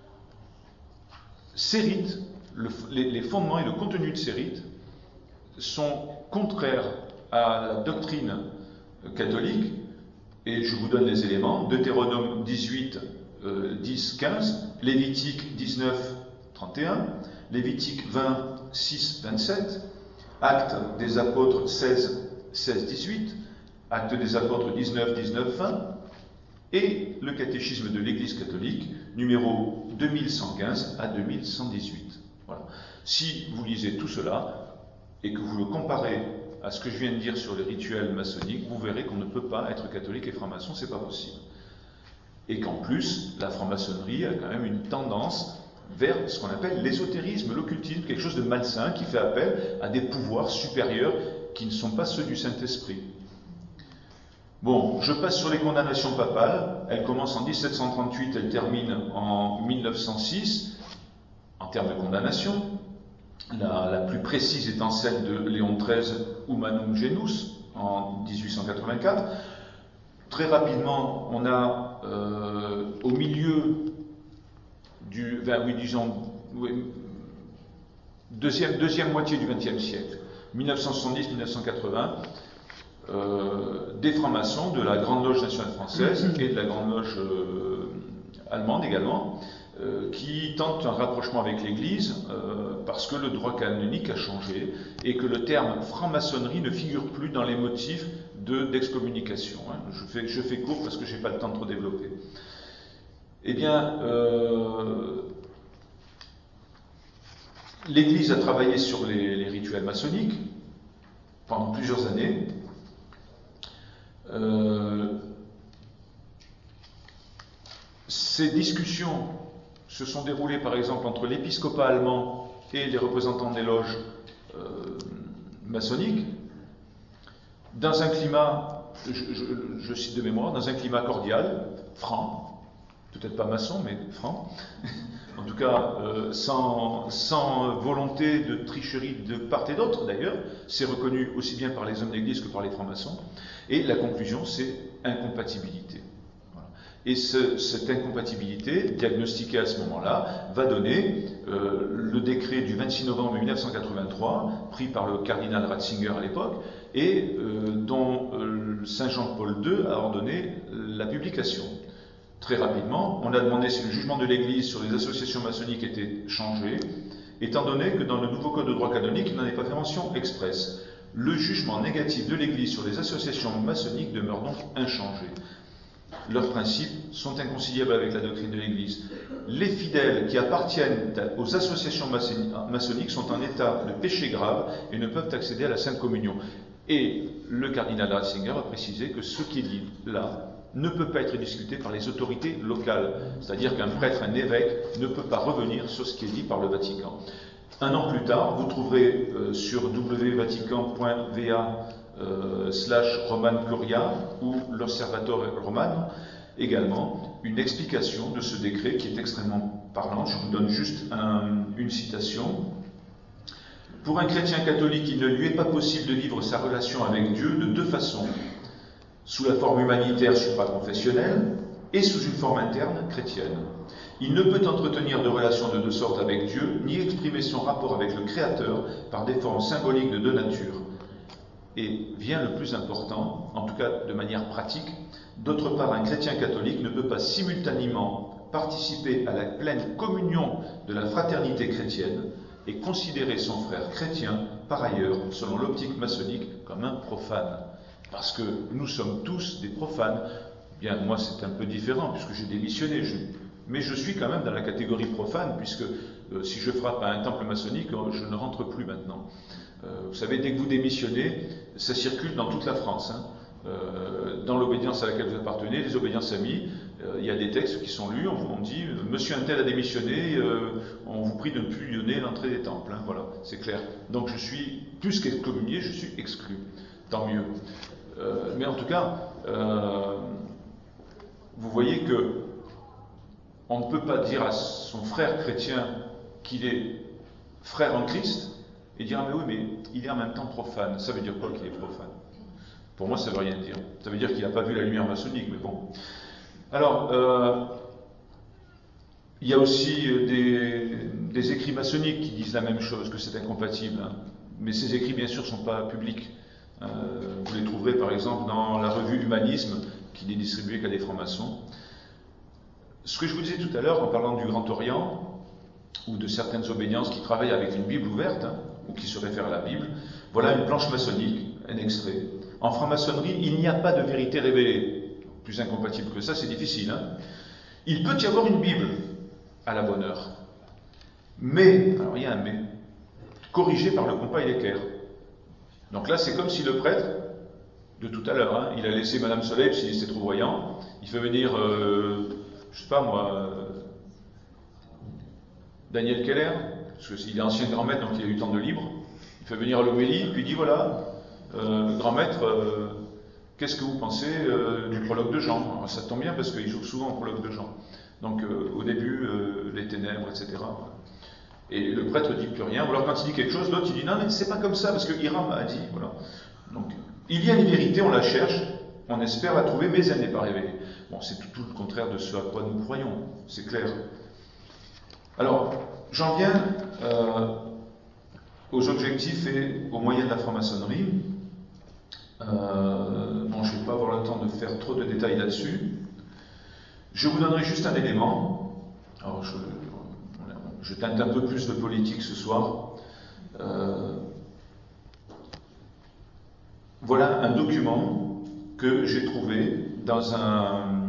ces rites, le, les, les fondements et le contenu de ces rites sont contraires à la doctrine catholique, et je vous donne les éléments. Deutéronome dix-huit, euh, dix, quinze, Lévitique dix-neuf, trente et un, Lévitique vingt, six, vingt-sept, Actes des apôtres seize, seize, dix-huit, Actes des apôtres dix-neuf, dix-neuf, vingt, et le catéchisme de l'Église catholique, numéro deux mille cent quinze à deux mille cent dix-huit. Voilà. Si vous lisez tout cela et que vous le comparez à ce que je viens de dire sur les rituels maçonniques, vous verrez qu'on ne peut pas être catholique et franc-maçon, c'est pas possible. Et qu'en plus, la franc-maçonnerie a quand même une tendance vers ce qu'on appelle l'ésotérisme, l'occultisme, quelque chose de malsain qui fait appel à des pouvoirs supérieurs qui ne sont pas ceux du Saint-Esprit. Bon, je passe sur les condamnations papales. Elles commencent en dix-sept cent trente-huit, elles terminent en mille neuf cent six, en termes de condamnation. La, la plus précise étant celle de Léon treize, Humanum Genus, en dix-huit cent quatre-vingt-quatre. Très rapidement, on a euh, au milieu du, ben, oui, disons, oui, deuxième, deuxième moitié du vingtième siècle, mille neuf cent soixante-dix à mille neuf cent quatre-vingts, euh, des francs-maçons de la Grande Loge nationale française et de la Grande Loge euh, allemande également, euh, qui tentent un rapprochement avec l'Église euh, parce que le droit canonique a changé et que le terme franc-maçonnerie ne figure plus dans les motifs de, d'excommunication. Hein. Je fais, je fais court parce que je n'ai pas le temps de trop développer. Eh bien, euh, l'Église a travaillé sur les, les rituels maçonniques pendant plusieurs années. Euh, ces discussions se sont déroulées par exemple entre l'épiscopat allemand et les représentants des loges euh, maçonniques dans un climat, je, je, je cite de mémoire, dans un climat cordial, franc, peut-être pas maçon mais franc, en tout cas euh, sans, sans volonté de tricherie de part et d'autre d'ailleurs, c'est reconnu aussi bien par les hommes d'église que par les francs-maçons, et la conclusion c'est incompatibilité. Voilà. Et ce, cette incompatibilité, diagnostiquée à ce moment-là, va donner euh, le décret du vingt-six novembre mille neuf cent quatre-vingt-trois, pris par le cardinal Ratzinger à l'époque, et euh, dont euh, Saint Jean-Paul deux a ordonné la publication. Très rapidement, on a demandé si le jugement de l'Église sur les associations maçonniques était changé, étant donné que dans le nouveau code de droit canonique, il n'en est pas fait mention expresse. Le jugement négatif de l'Église sur les associations maçonniques demeure donc inchangé. Leurs principes sont inconciliables avec la doctrine de l'Église. Les fidèles qui appartiennent aux associations maçonniques sont en état de péché grave et ne peuvent accéder à la Sainte Communion. Et le cardinal Ratzinger a précisé que ce qui est dit là ne peut pas être discuté par les autorités locales. C'est-à-dire qu'un prêtre, un évêque, ne peut pas revenir sur ce qui est dit par le Vatican. Un an plus tard, vous trouverez euh, sur w vatican point v a euh, slash Roman Curia ou l'Osservatore Romano également une explication de ce décret qui est extrêmement parlant. Je vous donne juste un, une citation. Pour un chrétien catholique, il ne lui est pas possible de vivre sa relation avec Dieu de deux façons, sous la forme humanitaire supraconfessionnelle et sous une forme interne chrétienne. Il ne peut entretenir de relations de deux sortes avec Dieu, ni exprimer son rapport avec le Créateur par des formes symboliques de deux natures. Et vient le plus important, en tout cas de manière pratique, d'autre part, un chrétien catholique ne peut pas simultanément participer à la pleine communion de la fraternité chrétienne et considérer son frère chrétien, par ailleurs, selon l'optique maçonnique, comme un profane. Parce que nous sommes tous des profanes. Bien, moi c'est un peu différent, puisque j'ai démissionné, je... mais je suis quand même dans la catégorie profane, puisque euh, si je frappe à un temple maçonnique, je ne rentre plus maintenant. Euh, vous savez, dès que vous démissionnez, ça circule dans toute la France. Hein. Euh, dans l'obédience à laquelle vous appartenez, les obédiences amies, Il y a des textes qui sont lus, on vous dit « Monsieur Untel a démissionné, euh, on vous prie de ne plus lui donner l'entrée des temples. Hein, ». Voilà, c'est clair. Donc je suis plus qu'excommunié, je suis exclu. Tant mieux. Euh, mais en tout cas, euh, vous voyez que on ne peut pas dire à son frère chrétien qu'il est frère en Christ et dire « Mais oui, mais il est en même temps profane ». Ça veut dire quoi qu'il est profane? Pour moi, ça ne veut rien dire. Ça veut dire qu'il n'a pas vu la lumière maçonnique, mais bon. Alors, euh, il y a aussi des, des écrits maçonniques qui disent la même chose, que c'est incompatible. Hein. Mais ces écrits, bien sûr, ne sont pas publics. Euh, vous les trouverez, par exemple, dans la revue Humanisme, qui n'est distribuée qu'à des francs-maçons. Ce que je vous disais tout à l'heure, en parlant du Grand Orient, ou de certaines obédiences qui travaillent avec une Bible ouverte, hein, ou qui se réfèrent à la Bible, voilà une planche maçonnique, un extrait. En franc-maçonnerie, il n'y a pas de vérité révélée. Plus incompatible que ça, c'est difficile. Hein. Il peut y avoir une Bible, à la bonne heure. Mais, alors il y a un mais, corrigé par le compas et l'équerre. Donc là, c'est comme si le prêtre, de tout à l'heure, hein, il a laissé Madame Soleil, s'il était trop voyant, il fait venir, euh, je sais pas moi, euh, Daniel Keller, parce qu'il est ancien grand maître, donc il a eu tant de libre, il fait venir à l'homélie, puis il dit voilà, euh, grand maître, euh, qu'est-ce que vous pensez euh, du prologue de Jean? Alors, ça tombe bien parce qu'il joue souvent au prologue de Jean. Donc euh, au début, euh, les ténèbres, et cetera. Et le prêtre ne dit plus rien. Ou alors quand il dit quelque chose, l'autre il dit non mais c'est pas comme ça parce que Hiram a dit. Voilà. Donc il y a une vérité, on la cherche, on espère la trouver, mais elle n'est pas révélée. Bon, c'est tout, tout le contraire de ce à quoi nous croyons, c'est clair. Alors, j'en viens euh, aux objectifs et aux moyens de la franc-maçonnerie. Euh, bon, je ne vais pas avoir le temps de faire trop de détails là-dessus. Je vous donnerai juste un élément. Alors, je, je teinte un peu plus de politique ce soir. Euh, voilà un document que j'ai trouvé dans un,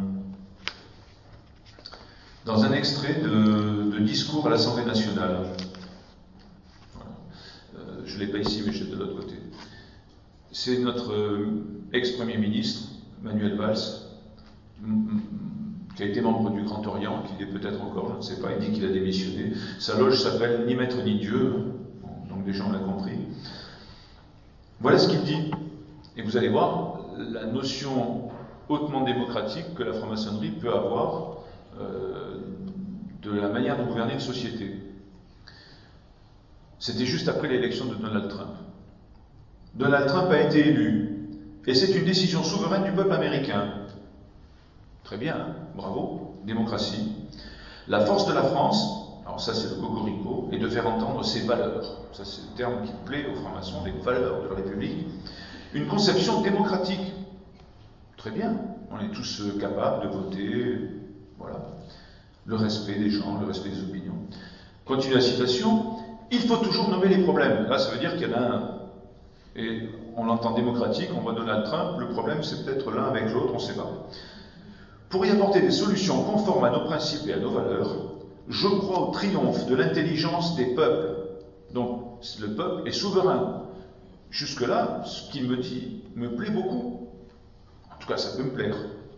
dans un extrait de, de discours à l'Assemblée nationale. Voilà. Euh, je ne l'ai pas ici, mais je l'ai de l'autre côté. C'est notre ex-premier ministre, Manuel Valls, qui a été membre du Grand Orient, qui l'est peut-être encore, je ne sais pas, il dit qu'il a démissionné. Sa loge s'appelle Ni Maître ni Dieu, donc déjà on l'a compris. Voilà ce qu'il dit. Et vous allez voir la notion hautement démocratique que la franc-maçonnerie peut avoir euh, de la manière de gouverner une société. C'était juste après l'élection de Donald Trump. Donald Trump a été élu, et c'est une décision souveraine du peuple américain. Très bien, hein, bravo, démocratie. La force de la France, alors ça c'est le cocorico, est de faire entendre ses valeurs. Ça c'est le terme qui plaît aux francs-maçons, les valeurs de la République. Une conception démocratique. Très bien, on est tous capables de voter, voilà. Le respect des gens, le respect des opinions. Continue la citation. Il faut toujours nommer les problèmes. Là, ça veut dire qu'il y en a un. Et on l'entend démocratique, on voit Donald Trump, le problème c'est peut-être l'un avec l'autre, on ne sait pas. Pour y apporter des solutions conformes à nos principes et à nos valeurs, je crois au triomphe de l'intelligence des peuples. Donc, le peuple est souverain. Jusque-là, ce qu'il me dit me plaît beaucoup. En tout cas, ça peut me plaire.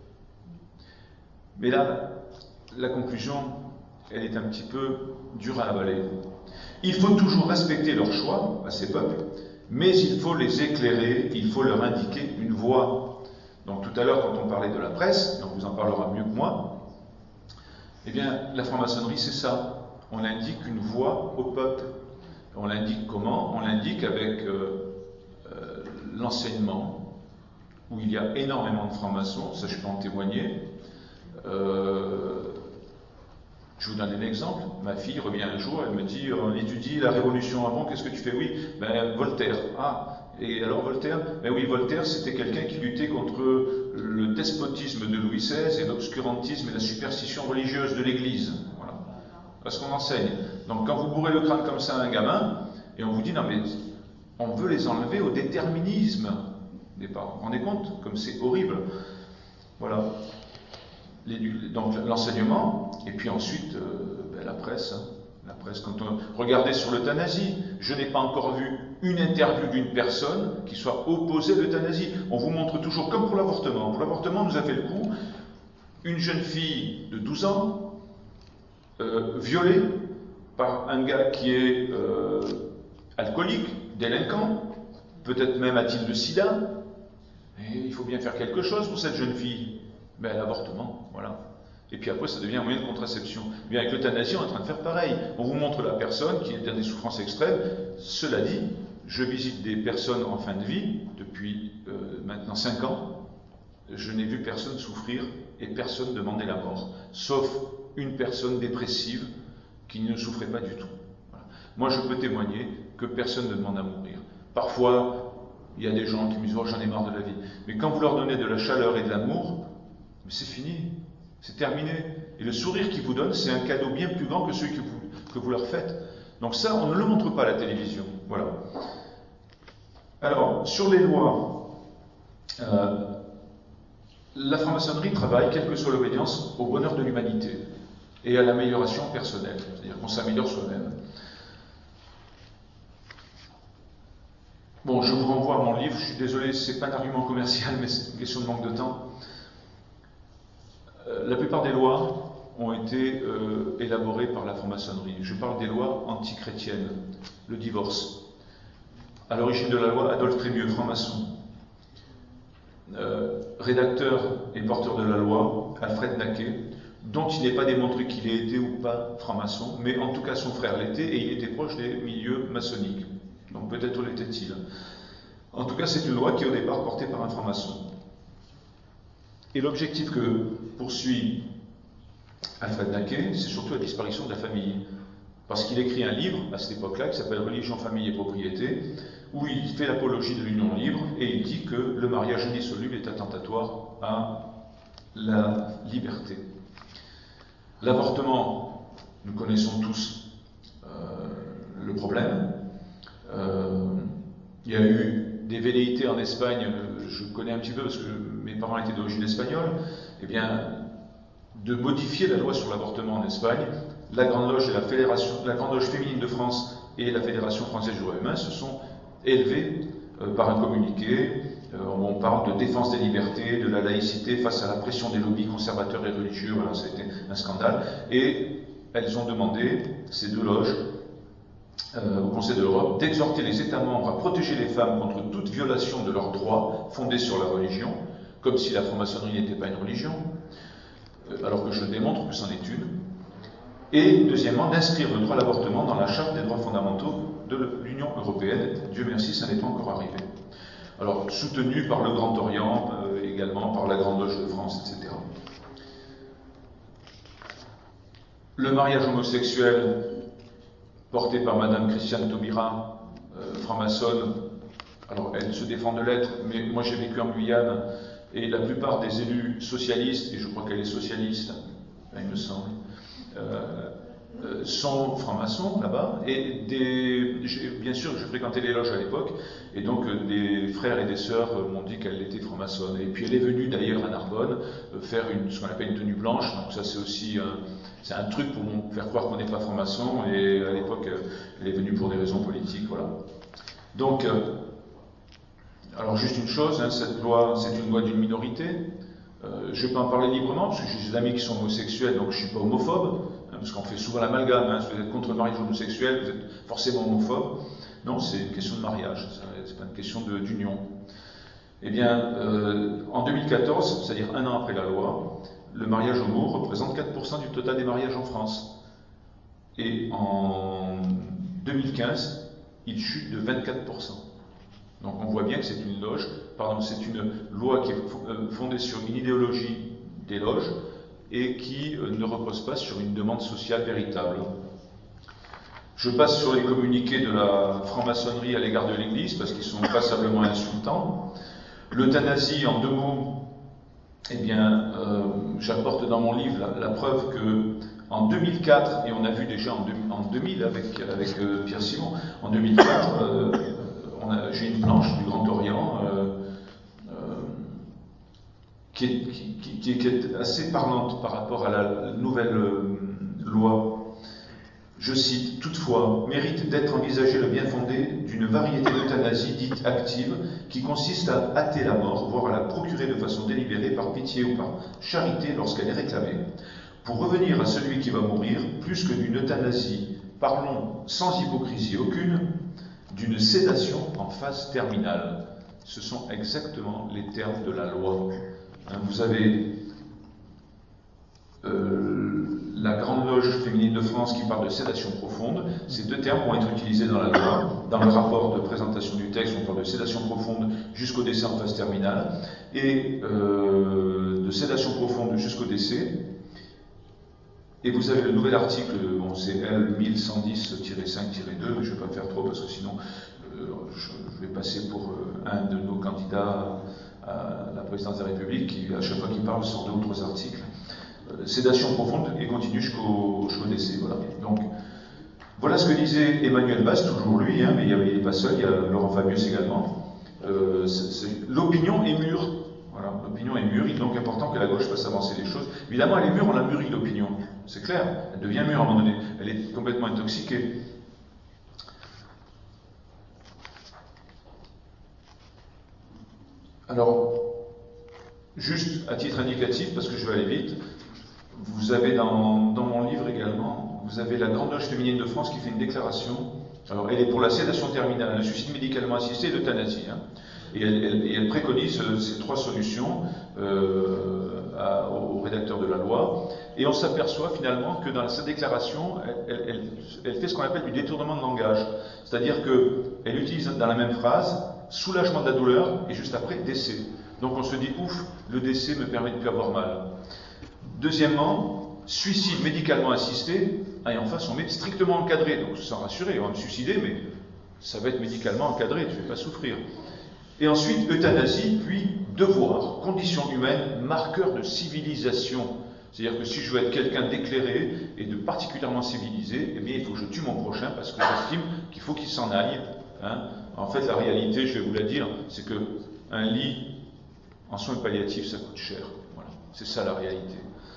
Mais là, la conclusion, elle est un petit peu dure à avaler. Il faut toujours respecter leur choix à ces peuples, mais il faut les éclairer, il faut leur indiquer une voie. Donc tout à l'heure, quand on parlait de la presse, et on vous en parlera mieux que moi, eh bien, la franc-maçonnerie, c'est ça. On indique une voie au peuple. On l'indique comment? On l'indique avec euh, euh, l'enseignement, où il y a énormément de francs-maçons, ça je peux en témoigner. Euh, je vous donne un exemple. Ma fille revient un jour, elle me dit, on étudie la Révolution avant, qu'est-ce que tu fais? Oui, ben Voltaire. Ah, et alors Voltaire? Ben oui, Voltaire, c'était quelqu'un qui luttait contre le despotisme de Louis seize et l'obscurantisme et la superstition religieuse de l'Église. Voilà. Parce qu'on enseigne. Donc quand vous bourrez le crâne comme ça à un gamin, et on vous dit, non mais on veut les enlever au déterminisme des parents. Vous vous rendez compte? Comme c'est horrible. Voilà. Les, donc l'enseignement, et puis ensuite euh, ben, la presse. Hein. La presse, quand on regardez sur l'euthanasie, je n'ai pas encore vu une interview d'une personne qui soit opposée à l'euthanasie. On vous montre toujours, comme pour l'avortement. Pour l'avortement, on nous a fait le coup. une jeune fille de douze ans euh, violée par un gars qui est euh, alcoolique, délinquant, peut-être même a-t-il le sida, et il faut bien faire quelque chose pour cette jeune fille. Ben, l'avortement, voilà. Et puis après, ça devient un moyen de contraception. Bien, avec l'euthanasie, on est en train de faire pareil. On vous montre la personne qui est dans des souffrances extrêmes. Cela dit, je visite des personnes en fin de vie depuis euh, maintenant cinq ans. Je n'ai vu personne souffrir et personne demander la mort, sauf une personne dépressive qui ne souffrait pas du tout. Voilà. Moi, je peux témoigner que personne ne demande à mourir. Parfois, il y a des gens qui me disent « Oh, j'en ai marre de la vie ». Mais quand vous leur donnez de la chaleur et de l'amour, c'est fini, c'est terminé. Et le sourire qu'ils vous donnent, c'est un cadeau bien plus grand que celui que vous, que vous leur faites. Donc ça, on ne le montre pas à la télévision. Voilà. Alors, sur les lois, euh, la franc-maçonnerie travaille, quelle que soit l'obédience, au bonheur de l'humanité et à l'amélioration personnelle, c'est-à-dire qu'on s'améliore soi-même. Bon, je vous renvoie à mon livre, je suis désolé, c'est pas un argument commercial, mais c'est une question de manque de temps. Euh, la plupart des lois ont été euh, élaborées par la franc-maçonnerie. Je parle des lois antichrétiennes, le divorce. À l'origine de la loi, Adolphe Trémieux, franc-maçon. Euh, rédacteur et porteur de la loi, Alfred Naquet, dont il n'est pas démontré qu'il ait été ou pas franc-maçon, mais en tout cas son frère l'était et il était proche des milieux maçonniques. Donc peut-être l'était-il. En tout cas, c'est une loi qui est au départ portée par un franc-maçon. Et l'objectif que poursuit Alfred Naquet, c'est surtout la disparition de la famille. Parce qu'il écrit un livre, à cette époque-là, qui s'appelle « Religion, famille et propriété », où il fait l'apologie de l'union libre, et il dit que le mariage indissoluble est attentatoire à la liberté. L'avortement, nous connaissons tous euh, le problème. Euh, il y a eu des velléités en Espagne, je connais un petit peu parce que mes parents étaient d'origine espagnole, eh bien, de modifier la loi sur l'avortement en Espagne. La Grande Loge et la Fédération, la Grande Loge féminine de France et la Fédération française du droit humain se sont élevés euh, par un communiqué. Euh, on parle de défense des libertés, de la laïcité face à la pression des lobbies conservateurs et religieux. Voilà, ça a été un scandale. Et elles ont demandé, ces deux loges, euh, au Conseil de l'Europe, d'exhorter les États membres à protéger les femmes contre toute violation de leurs droits fondés sur la religion, comme si la franc-maçonnerie n'était pas une religion, euh, alors que je démontre que c'en est une. Et deuxièmement, d'inscrire le droit à l'avortement dans la charte des droits fondamentaux de l'Union européenne. Dieu merci, ça n'est pas encore arrivé. Alors, soutenu par le Grand Orient, euh, également par la Grande Loge de France, et cetera. Le mariage homosexuel, porté par Madame Christiane Taubira, euh, franc-maçonne, alors elle se défend de l'être, mais moi j'ai vécu en Guyane, et la plupart des élus socialistes, et je crois qu'elle est socialiste, il me semble, Euh, euh, sont francs-maçons là-bas, et des, bien sûr j'ai fréquenté les loges à l'époque, et donc euh, des frères et des sœurs euh, m'ont dit qu'elle était franc-maçonne, et puis elle est venue d'ailleurs à Narbonne euh, faire une, ce qu'on appelle une tenue blanche, donc ça c'est aussi un, c'est un truc pour faire croire qu'on n'est pas franc-maçon, et à l'époque euh, elle est venue pour des raisons politiques, voilà. Donc, euh, alors juste une chose, hein, cette loi, c'est une loi d'une minorité. Euh, je peux en parler librement, parce que j'ai des amis qui sont homosexuels, donc je ne suis pas homophobe, hein, parce qu'on fait souvent l'amalgame, hein, si vous êtes contre le mariage homosexuel, vous êtes forcément homophobe. Non, c'est une question de mariage, c'est pas une question d'union. Eh bien, euh, en deux mille quatorze, c'est-à-dire un an après la loi, le mariage homo représente quatre pour cent du total des mariages en France. Et en deux mille quinze, il chute de vingt-quatre pour cent. Donc on voit bien que c'est une loge, pardon, c'est une loi qui est fondée sur une idéologie des loges et qui ne repose pas sur une demande sociale véritable. Je passe sur les communiqués de la franc-maçonnerie à l'égard de l'Église parce qu'ils sont passablement insultants. L'euthanasie, en deux mots, eh bien, euh, j'apporte dans mon livre la, la preuve que en deux mille quatre, et on a vu déjà en, deux, en deux mille avec, avec euh, Pierre Simon, en deux mille quatre, euh, j'ai une planche du Grand Orient euh, euh, qui, est, qui, qui, qui est assez parlante par rapport à la nouvelle euh, loi. je cite, « Toutefois, mérite d'être envisagé le bien fondé d'une variété d'euthanasie dite active qui consiste à hâter la mort, voire à la procurer de façon délibérée par pitié ou par charité lorsqu'elle est réclamée. Pour revenir à celui qui va mourir, plus que d'une euthanasie, parlons sans hypocrisie aucune, d'une sédation en phase terminale. » Ce sont exactement les termes de la loi. Hein, vous avez euh, la Grande Loge féminine de France qui parle de sédation profonde. Ces deux termes vont être utilisés dans la loi. Dans le rapport de présentation du texte, on parle de sédation profonde jusqu'au décès en phase terminale et euh, de sédation profonde jusqu'au décès. Et vous avez le nouvel article, bon, c'est L mille cent dix tiret cinq tiret deux, mais je ne vais pas faire trop parce que sinon euh, je, je vais passer pour euh, un de nos candidats à la présidence de la République qui, à chaque fois qu'il parle, sort deux ou trois articles. Euh, sédation profonde et continue jusqu'au jusqu'au décès. Voilà. Donc, voilà ce que disait Emmanuel Bast, toujours lui, hein, mais il n'est pas seul, il y a Laurent Fabius également. Euh, L'opinion est mûre. Voilà, l'opinion est mûre, il est donc important que la gauche fasse avancer les choses. Évidemment, elle est mûre, on la mûrit l'opinion, c'est clair, elle devient mûre à un moment donné, elle est complètement intoxiquée. Alors, juste à titre indicatif, parce que je vais aller vite, vous avez dans, dans mon livre également, vous avez la Grande Loge féminine de France qui fait une déclaration. Alors, elle est pour la sédation terminale, le suicide médicalement assisté et l'euthanasie. Hein. Et elle, elle, et elle préconise euh, ces trois solutions euh, à, au rédacteur de la loi. Et on s'aperçoit finalement que dans sa déclaration, elle, elle, elle fait ce qu'on appelle du détournement de langage. C'est-à-dire qu'elle utilise dans la même phrase soulagement de la douleur et juste après décès. Donc on se dit ouf, le décès me permet de ne plus avoir mal. Deuxièmement, suicide médicalement assisté, et en face on met strictement encadré. Donc sans rassurer, on va me suicider, mais ça va être médicalement encadré, tu ne vais pas souffrir. Et ensuite, euthanasie, puis devoir, condition humaine, marqueur de civilisation. C'est-à-dire que si je veux être quelqu'un d'éclairé et de particulièrement civilisé, eh bien il faut que je tue mon prochain parce que j'estime qu'il faut qu'il s'en aille. Hein. En fait, la réalité, je vais vous la dire, c'est qu'un lit en soins palliatifs, ça coûte cher. Voilà. C'est ça la réalité.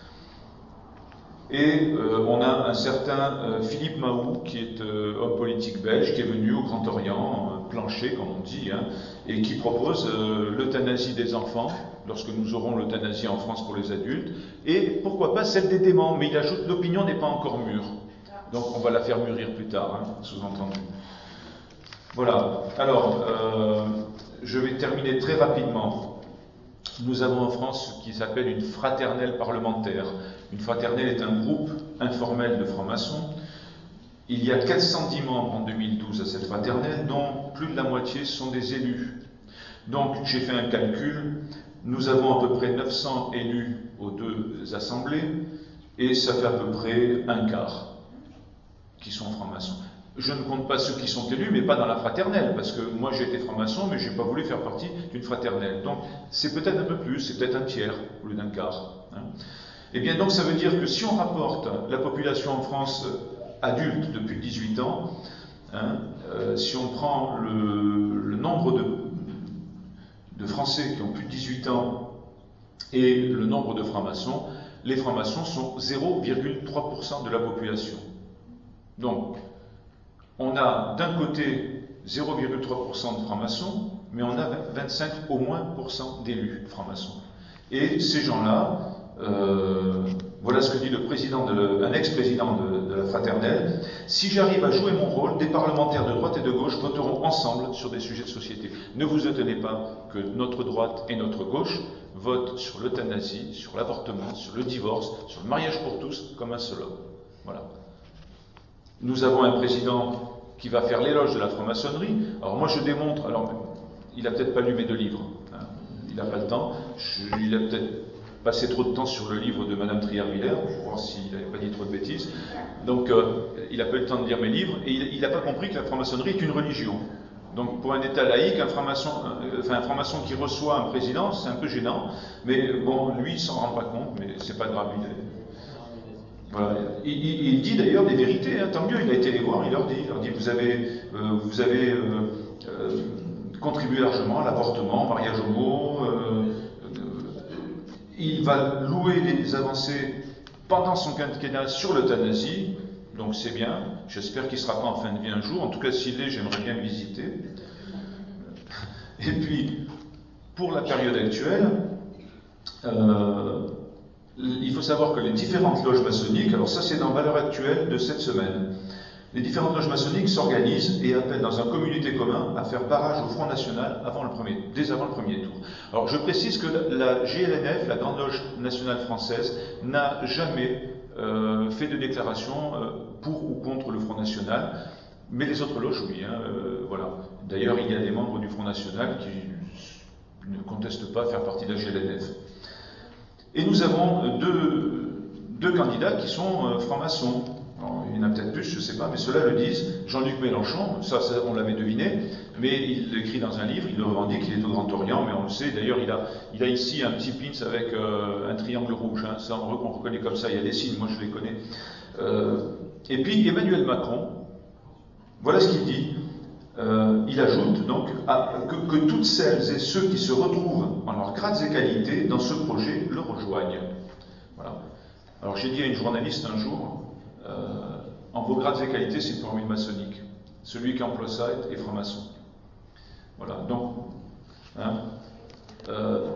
Et euh, on a un certain euh, Philippe Mahou, qui est euh, homme politique belge, qui est venu au Grand Orient, euh, plancher, comme on dit, hein, et qui propose euh, l'euthanasie des enfants, lorsque nous aurons l'euthanasie en France pour les adultes, et pourquoi pas celle des déments, mais il ajoute l'opinion n'est pas encore mûre. Donc on va la faire mûrir plus tard, hein, sous-entendu. Voilà, alors, euh, je vais terminer très rapidement. Nous avons en France ce qui s'appelle une fraternelle parlementaire. Une fraternelle est un groupe informel de francs-maçons. Il y a quatre cent dix membres en deux mille douze à cette fraternelle, dont plus de la moitié sont des élus. Donc j'ai fait un calcul, nous avons à peu près neuf cents élus aux deux assemblées, et ça fait à peu près un quart qui sont francs-maçons. Je ne compte pas ceux qui sont élus, mais pas dans la fraternelle, parce que moi j'ai été franc-maçon, mais je n'ai pas voulu faire partie d'une fraternelle. Donc c'est peut-être un peu plus, c'est peut-être un tiers au lieu d'un quart. Hein. Et bien donc ça veut dire que si on rapporte la population en France adulte depuis dix-huit ans, hein, euh, si on prend le, le nombre de, de Français qui ont plus de dix-huit ans et le nombre de francs-maçons, les francs-maçons sont zéro virgule trois pour cent de la population. Donc, on a d'un côté zéro virgule trois pour cent de francs-maçons, mais on a vingt-cinq au moins pour cent d'élus francs-maçons. Et ces gens-là, euh, voilà ce que dit le président de, un ex-président de, de la fraternelle, si j'arrive à jouer mon rôle, des parlementaires de droite et de gauche voteront ensemble sur des sujets de société. Ne vous étonnez pas que notre droite et notre gauche votent sur l'euthanasie, sur l'avortement, sur le divorce, sur le mariage pour tous, comme un seul homme. Voilà. Nous avons un président qui va faire l'éloge de la franc-maçonnerie. Alors moi je démontre, alors il n'a peut-être pas lu mes deux livres, hein, il n'a pas le temps, je, il a peut-être passé trop de temps sur le livre de Madame Trier-Villers, pour voir s'il n'avait pas dit trop de bêtises, donc euh, il n'a pas eu le temps de lire mes livres, et il n'a pas compris que la franc-maçonnerie est une religion. Donc pour un État laïque, un franc-maçon, euh, enfin un franc-maçon qui reçoit un président, c'est un peu gênant, mais bon, lui il s'en rend pas compte, mais c'est pas grave, il est... Voilà. Il, il, il dit d'ailleurs des vérités, hein, tant mieux, il a été les voir, il leur dit, il leur dit vous avez, euh, vous avez euh, euh, contribué largement à l'avortement, au mariage homo, euh, euh, il va louer les avancées pendant son quinquennat sur l'euthanasie, donc c'est bien. J'espère qu'il ne sera pas en fin de vie un jour. En tout cas, s'il l'est, j'aimerais bien le visiter. Et puis, pour la période actuelle, euh, il faut savoir que les différentes loges maçonniques, alors ça c'est dans Valeurs actuelles de cette semaine, les différentes loges maçonniques s'organisent et appellent dans un communauté commun à faire barrage au Front National avant le premier, dès avant le premier tour. Alors je précise que la G L N F, la Grande Loge Nationale Française, n'a jamais euh, fait de déclaration euh, pour ou contre le Front National, mais les autres loges, oui. Hein, euh, voilà. D'ailleurs, il y a des membres du Front National qui ne contestent pas faire partie de la G L N F. Et nous avons deux, deux candidats qui sont euh, francs-maçons. Alors, il y en a peut-être plus, je ne sais pas, mais ceux-là le disent. Jean-Luc Mélenchon, ça, ça on l'avait deviné, mais il l'écrit dans un livre, il le revendique, il est au Grand Orient, mais on le sait. D'ailleurs, il a, il a ici un petit pins avec euh, un triangle rouge, hein, ça on, on reconnaît comme ça, il y a des signes, moi je les connais. Euh, et puis Emmanuel Macron, voilà ce qu'il dit. Euh, il ajoute donc à, que, que toutes celles et ceux qui se retrouvent en leurs grades et qualités dans ce projet le rejoignent. Voilà. Alors j'ai dit à une journaliste un jour, euh, en vos grades et qualités, c'est pour une maçonnique. Celui qui emploie ça est, est franc-maçon. Voilà. Donc, hein, euh,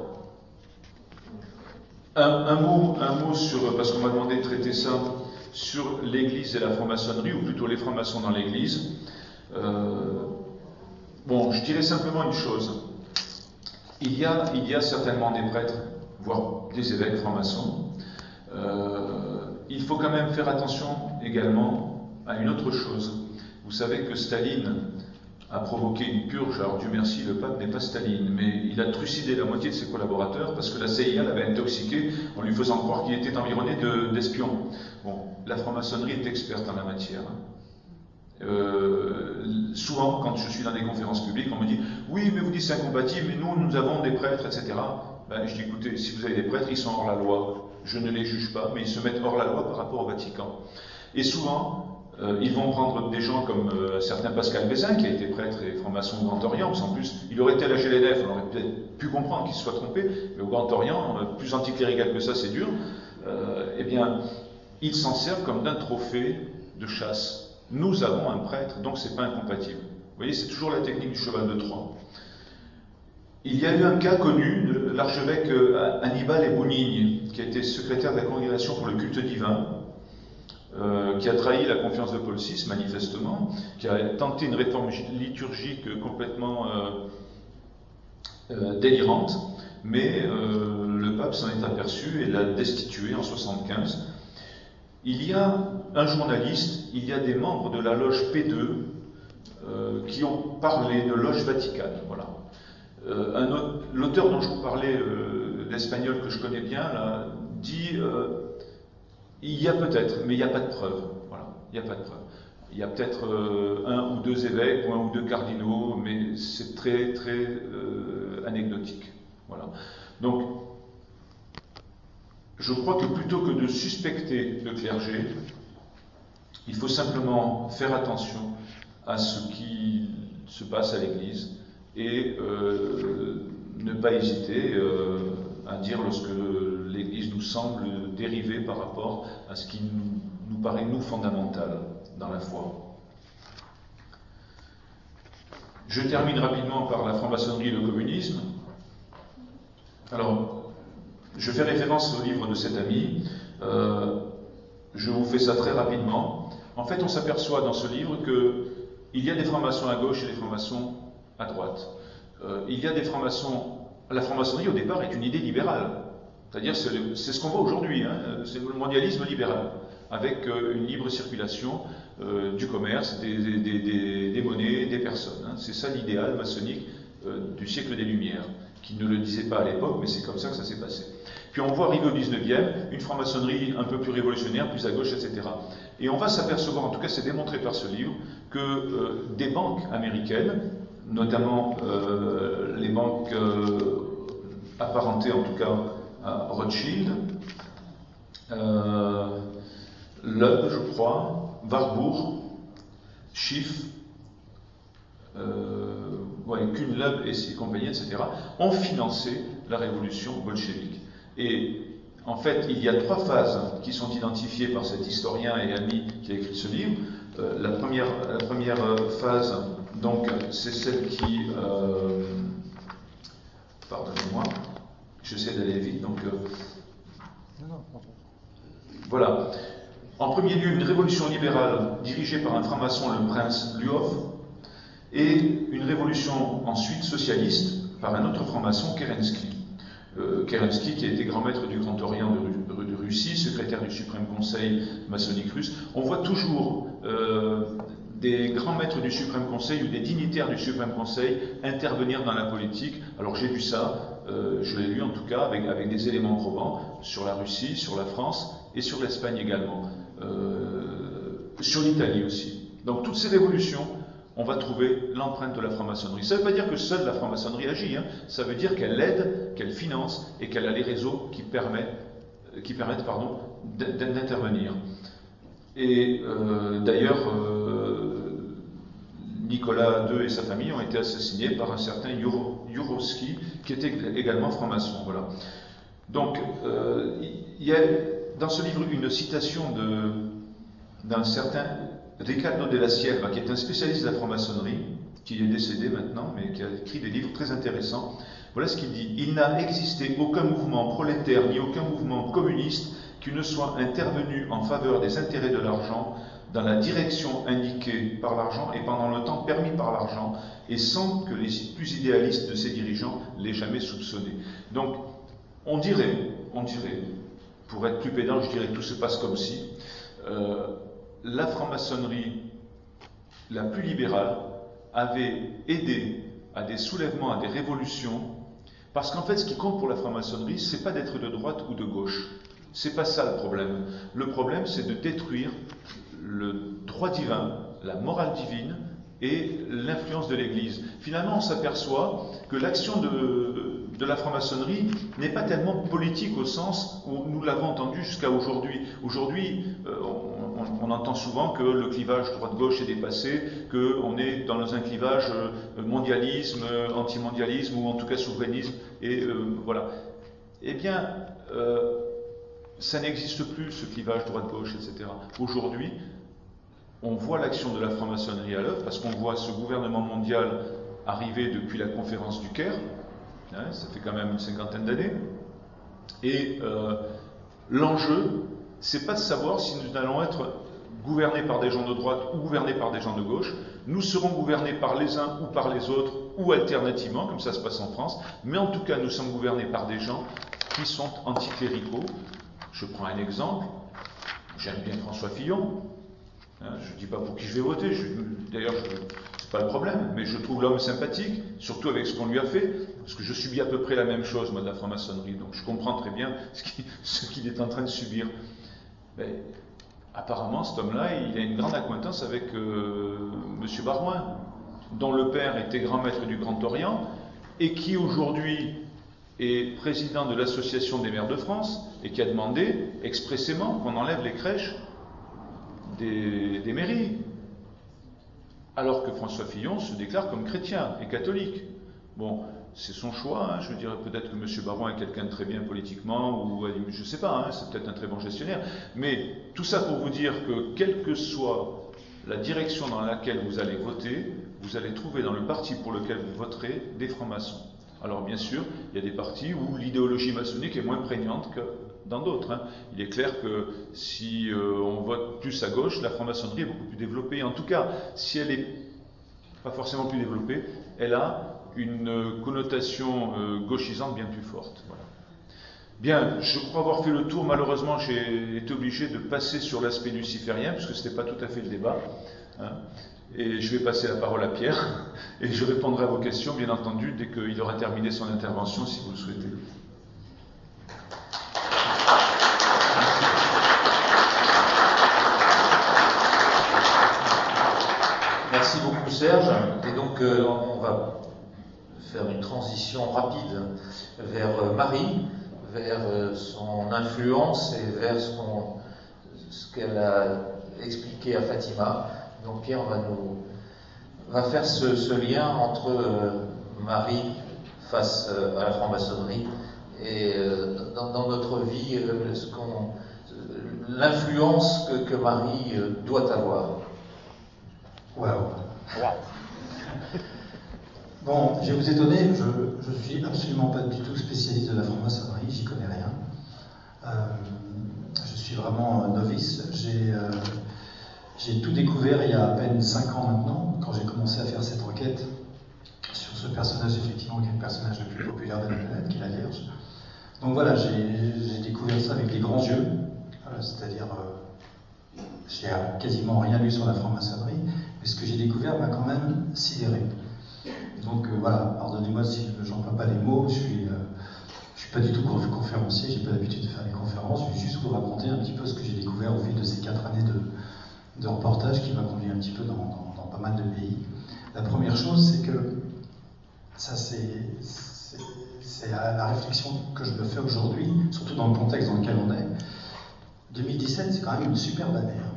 un, un mot, un mot sur, parce qu'on m'a demandé de traiter ça, sur l'Église et la franc-maçonnerie, ou plutôt les francs-maçons dans l'Église. Euh, bon, je dirais simplement une chose. Il y a, il y a certainement des prêtres, voire des évêques francs-maçons. Euh, il faut quand même faire attention également à une autre chose. Vous savez que Staline a provoqué une purge. Alors Dieu merci, le pape n'est pas Staline, mais il a trucidé la moitié de ses collaborateurs parce que la C I A l'avait intoxiqué en lui faisant croire qu'il était environné de, d'espions. Bon, la franc-maçonnerie est experte en la matière. Euh, souvent, quand je suis dans des conférences publiques, on me dit « Oui, mais vous dites c'est incompatible, mais nous, nous avons des prêtres, et cetera » Ben, je dis « Écoutez, si vous avez des prêtres, ils sont hors la loi. Je ne les juge pas, mais ils se mettent hors la loi par rapport au Vatican. » Et souvent, euh, ils vont prendre des gens comme euh, un certain Pascal Bézin, qui a été prêtre et franc-maçon au Grand Orient, parce qu'en plus, il aurait été à la G L N F, on aurait peut-être pu comprendre qu'il se soit trompé, mais au Grand Orient, plus anticlérical que ça, c'est dur. Euh, eh bien, ils s'en servent comme d'un trophée de chasse. Nous avons un prêtre, donc c'est pas incompatible. Vous voyez, c'est toujours la technique du cheval de Troie. Il y a eu un cas connu de l'archevêque Annibale et Bonigne, qui a été secrétaire de la Congrégation pour le culte divin, euh, qui a trahi la confiance de Paul six, manifestement, qui a tenté une réforme liturgique complètement euh, euh, délirante, mais euh, le pape s'en est aperçu et l'a destitué en soixante-quinze. Il y a un journaliste, il y a des membres de la loge P deux euh, qui ont parlé de loge vaticane. Voilà. Euh, L'auteur dont je vous parlais, euh, l'espagnol que je connais bien, là, dit euh, il y a peut-être, mais il n'y a pas de preuve. Voilà. Il n'y a pas de preuve. Il y a peut-être euh, un ou deux évêques ou un ou deux cardinaux, mais c'est très très euh, anecdotique. Voilà. Donc, je crois que plutôt que de suspecter le clergé, il faut simplement faire attention à ce qui se passe à l'Église et euh, ne pas hésiter euh, à dire lorsque l'Église nous semble dériver par rapport à ce qui nous, nous paraît, nous, fondamental dans la foi. Je termine rapidement par la franc-maçonnerie et le communisme. Alors, je fais référence au livre de cet ami, euh, je vous fais ça très rapidement. En fait, on s'aperçoit dans ce livre qu'il y a des francs-maçons à gauche et des francs-maçons à droite. Euh, il y a des francs-maçons... La franc-maçonnerie, au départ, est une idée libérale. C'est-à-dire, c'est ce qu'on voit aujourd'hui, hein, c'est le mondialisme libéral, avec euh, une libre circulation euh, du commerce, des, des, des, des monnaies, des personnes. Hein. C'est ça l'idéal maçonnique euh, du siècle des Lumières, qui ne le disait pas à l'époque, mais c'est comme ça que ça s'est passé. Puis on voit arriver au dix-neuvième, une franc-maçonnerie un peu plus révolutionnaire, plus à gauche, et cetera. Et on va s'apercevoir, en tout cas c'est démontré par ce livre, que euh, des banques américaines, notamment euh, les banques euh, apparentées en tout cas à Rothschild, euh, Loeb, je crois, Warburg, Schiff, euh, ouais, Kuhn, Loeb et ses compagnies, et cetera, ont financé la révolution bolchevique. Et en fait, il y a trois phases qui sont identifiées par cet historien et ami qui a écrit ce livre. Euh, la, première, la première phase, donc, c'est celle qui... Euh, pardonnez-moi, j'essaie d'aller vite, donc... Euh, non, non, voilà. En premier lieu, une révolution libérale dirigée par un franc-maçon, le prince Lvov, et une révolution ensuite socialiste par un autre franc-maçon, Kerensky. Euh, Kerensky, qui a été grand maître du Grand Orient de, de, de Russie, secrétaire du Suprême Conseil maçonnique russe. On voit toujours euh, des grands maîtres du Suprême Conseil ou des dignitaires du Suprême Conseil intervenir dans la politique. Alors j'ai vu ça, euh, je l'ai lu en tout cas, avec, avec des éléments probants sur la Russie, sur la France et sur l'Espagne également, euh, sur l'Italie aussi. Donc toutes ces révolutions, on va trouver l'empreinte de la franc-maçonnerie. Ça ne veut pas dire que seule la franc-maçonnerie agit, hein. Ça veut dire qu'elle aide, qu'elle finance et qu'elle a les réseaux qui permettent, qui permettent pardon, d'intervenir. Et euh, d'ailleurs, euh, Nicolas deux et sa famille ont été assassinés par un certain Jurovski, qui était également franc-maçon. Voilà. Donc, euh, il y a dans ce livre une citation d'un certain Riccardo della Sierva, qui est un spécialiste de la franc-maçonnerie, qui est décédé maintenant, mais qui a écrit des livres très intéressants. Voilà ce qu'il dit. Il n'a existé aucun mouvement prolétaire ni aucun mouvement communiste qui ne soit intervenu en faveur des intérêts de l'argent, dans la direction indiquée par l'argent et pendant le temps permis par l'argent, et sans que les plus idéalistes de ses dirigeants l'aient jamais soupçonné. Donc, on dirait, on dirait, pour être plus pédant, je dirais que tout se passe comme si euh, la franc-maçonnerie la plus libérale avait aidé à des soulèvements, à des révolutions, parce qu'en fait, ce qui compte pour la franc-maçonnerie, c'est pas d'être de droite ou de gauche. C'est pas ça le problème. Le problème, c'est de détruire le droit divin, la morale divine et l'influence de l'Église. Finalement, on s'aperçoit que l'action de, de la franc-maçonnerie n'est pas tellement politique au sens où nous l'avons entendu jusqu'à aujourd'hui. Aujourd'hui, euh, on, on, on entend souvent que le clivage droite-gauche est dépassé, qu'on est dans un clivage euh, mondialisme, euh, anti-mondialisme ou en tout cas souverainisme, et euh, voilà. Eh bien, euh, ça n'existe plus, ce clivage droite-gauche, et cetera. Aujourd'hui, on voit l'action de la franc-maçonnerie à l'œuvre, parce qu'on voit ce gouvernement mondial arriver depuis la conférence du Caire, hein, ça fait quand même une cinquantaine d'années, et euh, l'enjeu, c'est pas de savoir si nous allons être gouvernés par des gens de droite ou gouvernés par des gens de gauche. Nous serons gouvernés par les uns ou par les autres, ou alternativement, comme ça se passe en France, mais en tout cas, nous sommes gouvernés par des gens qui sont anticléricaux. Je prends un exemple, j'aime bien François Fillon, hein, je ne dis pas pour qui je vais voter, d'ailleurs, c'est pas le problème, mais je trouve l'homme sympathique, surtout avec ce qu'on lui a fait, parce que je subis à peu près la même chose, moi, de la franc-maçonnerie, donc je comprends très bien ce qu'il est en train de subir. Mais apparemment, cet homme-là, il a une grande acquaintance avec euh, M. Barouin, dont le père était grand maître du Grand Orient, et qui aujourd'hui est président de l'Association des maires de France, et qui a demandé expressément qu'on enlève les crèches des, des mairies, alors que François Fillon se déclare comme chrétien et catholique. Bon, c'est son choix, hein. Je dirais peut-être que M. Barouin est quelqu'un de très bien politiquement, ou je ne sais pas, hein, c'est peut-être un très bon gestionnaire, mais tout ça pour vous dire que quelle que soit la direction dans laquelle vous allez voter, vous allez trouver dans le parti pour lequel vous voterez des francs-maçons. Alors bien sûr, il y a des partis où l'idéologie maçonnique est moins prégnante que dans d'autres. Hein. Il est clair que si euh, on vote plus à gauche, la franc-maçonnerie est beaucoup plus développée. En tout cas, si elle n'est pas forcément plus développée, elle a une connotation euh, gauchisante bien plus forte. Voilà. Bien, je crois avoir fait le tour. Malheureusement, j'ai été obligé de passer sur l'aspect luciférien, puisque ce n'était pas tout à fait le débat. Hein. Et je vais passer la parole à Pierre, et je répondrai à vos questions, bien entendu, dès qu'il aura terminé son intervention, si vous le souhaitez. Merci beaucoup, Serge. Et donc, euh, on va faire une transition rapide vers euh, Marie, vers euh, son influence et vers ce, qu'on, ce qu'elle a expliqué à Fatima. Donc Pierre va nous va faire ce, ce lien entre euh, Marie face euh, à la franc-maçonnerie et euh, dans, dans notre vie, euh, ce qu'on, l'influence que, que Marie euh, doit avoir. Waouh. Bon, je vais vous étonner, je ne suis absolument pas du tout spécialiste de la franc-maçonnerie, j'y connais rien. Euh, je suis vraiment novice. J'ai euh, j'ai tout découvert il y a à peine cinq ans maintenant, quand j'ai commencé à faire cette enquête sur ce personnage, effectivement, qui est le personnage le plus populaire de la planète, qui est la Vierge. Donc voilà, j'ai découvert ça avec les grands yeux, voilà, c'est-à-dire, euh, j'ai quasiment rien lu sur la franc-maçonnerie, mais ce que j'ai découvert m'a quand même sidéré. Donc euh, voilà, pardonnez-moi si je n'emploie pas les mots, je suis, euh, je suis pas du tout conférencier, j'ai pas l'habitude de faire des conférences, je vais juste vous raconter un petit peu ce que j'ai découvert au fil de ces quatre années de, de reportage qui m'a conduit un petit peu dans, dans, dans pas mal de pays. La première chose, c'est que ça c'est la réflexion que je me fais aujourd'hui, surtout dans le contexte dans lequel on est. deux mille dix-sept, c'est quand même une superbe année. Hein.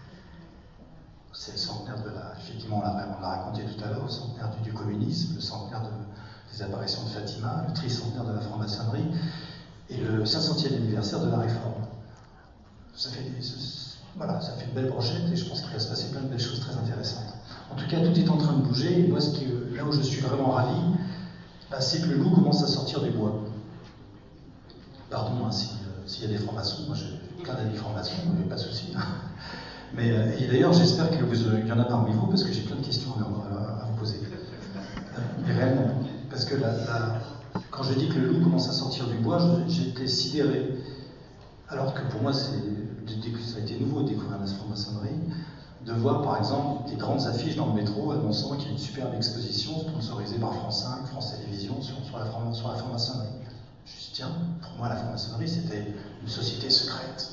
C'est le centenaire de la... Effectivement, on l'a raconté tout à l'heure, le centenaire du, du communisme, le centenaire de, des apparitions de Fatima, le tricentenaire de la franc-maçonnerie et le cinq centième anniversaire de la Réforme. Ça fait, des, voilà, ça fait une belle brochette et je pense qu'il va se passer plein de belles choses très intéressantes. En tout cas, tout est en train de bouger et moi, ce qui, là où je suis vraiment ravi, bah, c'est que le loup commence à sortir du bois. Pardon hein, s'il si y a des francs-maçons, moi j'ai plein d'amis francs-maçons, pas de souci. Mais euh, et d'ailleurs, j'espère qu'il y en a parmi vous, parce que j'ai plein de questions à, à, à vous poser. Euh, mais réellement, parce que la, la, quand je dis que le loup commence à sortir du bois, j'étais sidéré. Alors que pour moi, ça a été nouveau de découvrir la franc-maçonnerie, de voir par exemple des grandes affiches dans le métro annonçant qu'il y a une superbe exposition sponsorisée par France cinq, France Télévisions sur, sur la franc-maçonnerie. Je me suis dit, tiens, pour moi la franc-maçonnerie c'était une société secrète.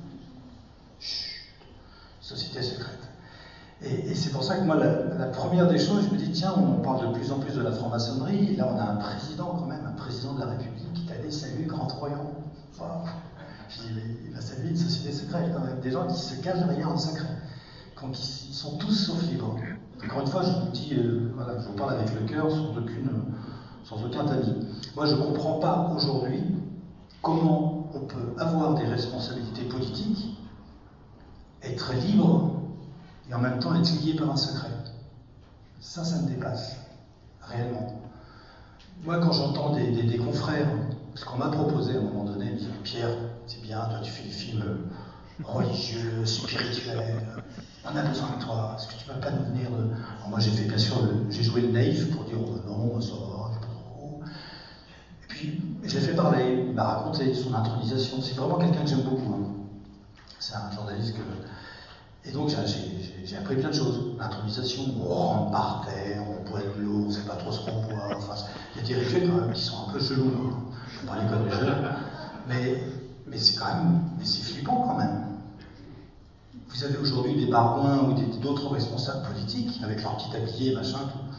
Chut, société secrète. Et, et c'est pour ça que moi, la, la première des choses, je me dis, tiens, on parle de plus en plus de la franc-maçonnerie, et là on a un président quand même, un président de la République qui est allé saluer Grand Orient. Wow. Je dis, mais il va saluer une société secrète quand même, des gens qui se cachent derrière un secret. Quand ils sont tous sauf libres. Encore une fois, je vous dis, euh, voilà, je vous parle avec le cœur, sans, aucune, sans aucun tamis. Moi, je ne comprends pas aujourd'hui comment on peut avoir des responsabilités politiques, être libre et en même temps être lié par un secret. Ça, ça me dépasse, réellement. Moi, quand j'entends des, des, des confrères, parce qu'on m'a proposé à un moment donné, ils me disent, Pierre, c'est bien, toi tu fais des films religieux, spirituels, on a besoin de toi, est-ce que tu ne peux pas nous venir de... Alors moi j'ai fait bien sûr, j'ai joué le naïf pour dire oh, non, ça va, je sais pas trop. Et puis je l'ai fait parler, il m'a raconté son intronisation, c'est vraiment quelqu'un que j'aime beaucoup. Hein. C'est un journaliste que... Et donc j'ai appris plein de choses. L'intronisation, on rentre par terre, on boit de l'eau, on ne sait pas trop ce qu'on boit, enfin, il y a des rituels quand même qui sont un peu chelous, hein. Je ne parle pas des jeunes, mais, mais c'est quand même, mais c'est flippant quand même. Vous avez aujourd'hui des barouins ou d'autres responsables politiques, avec leur petit tablier, machin,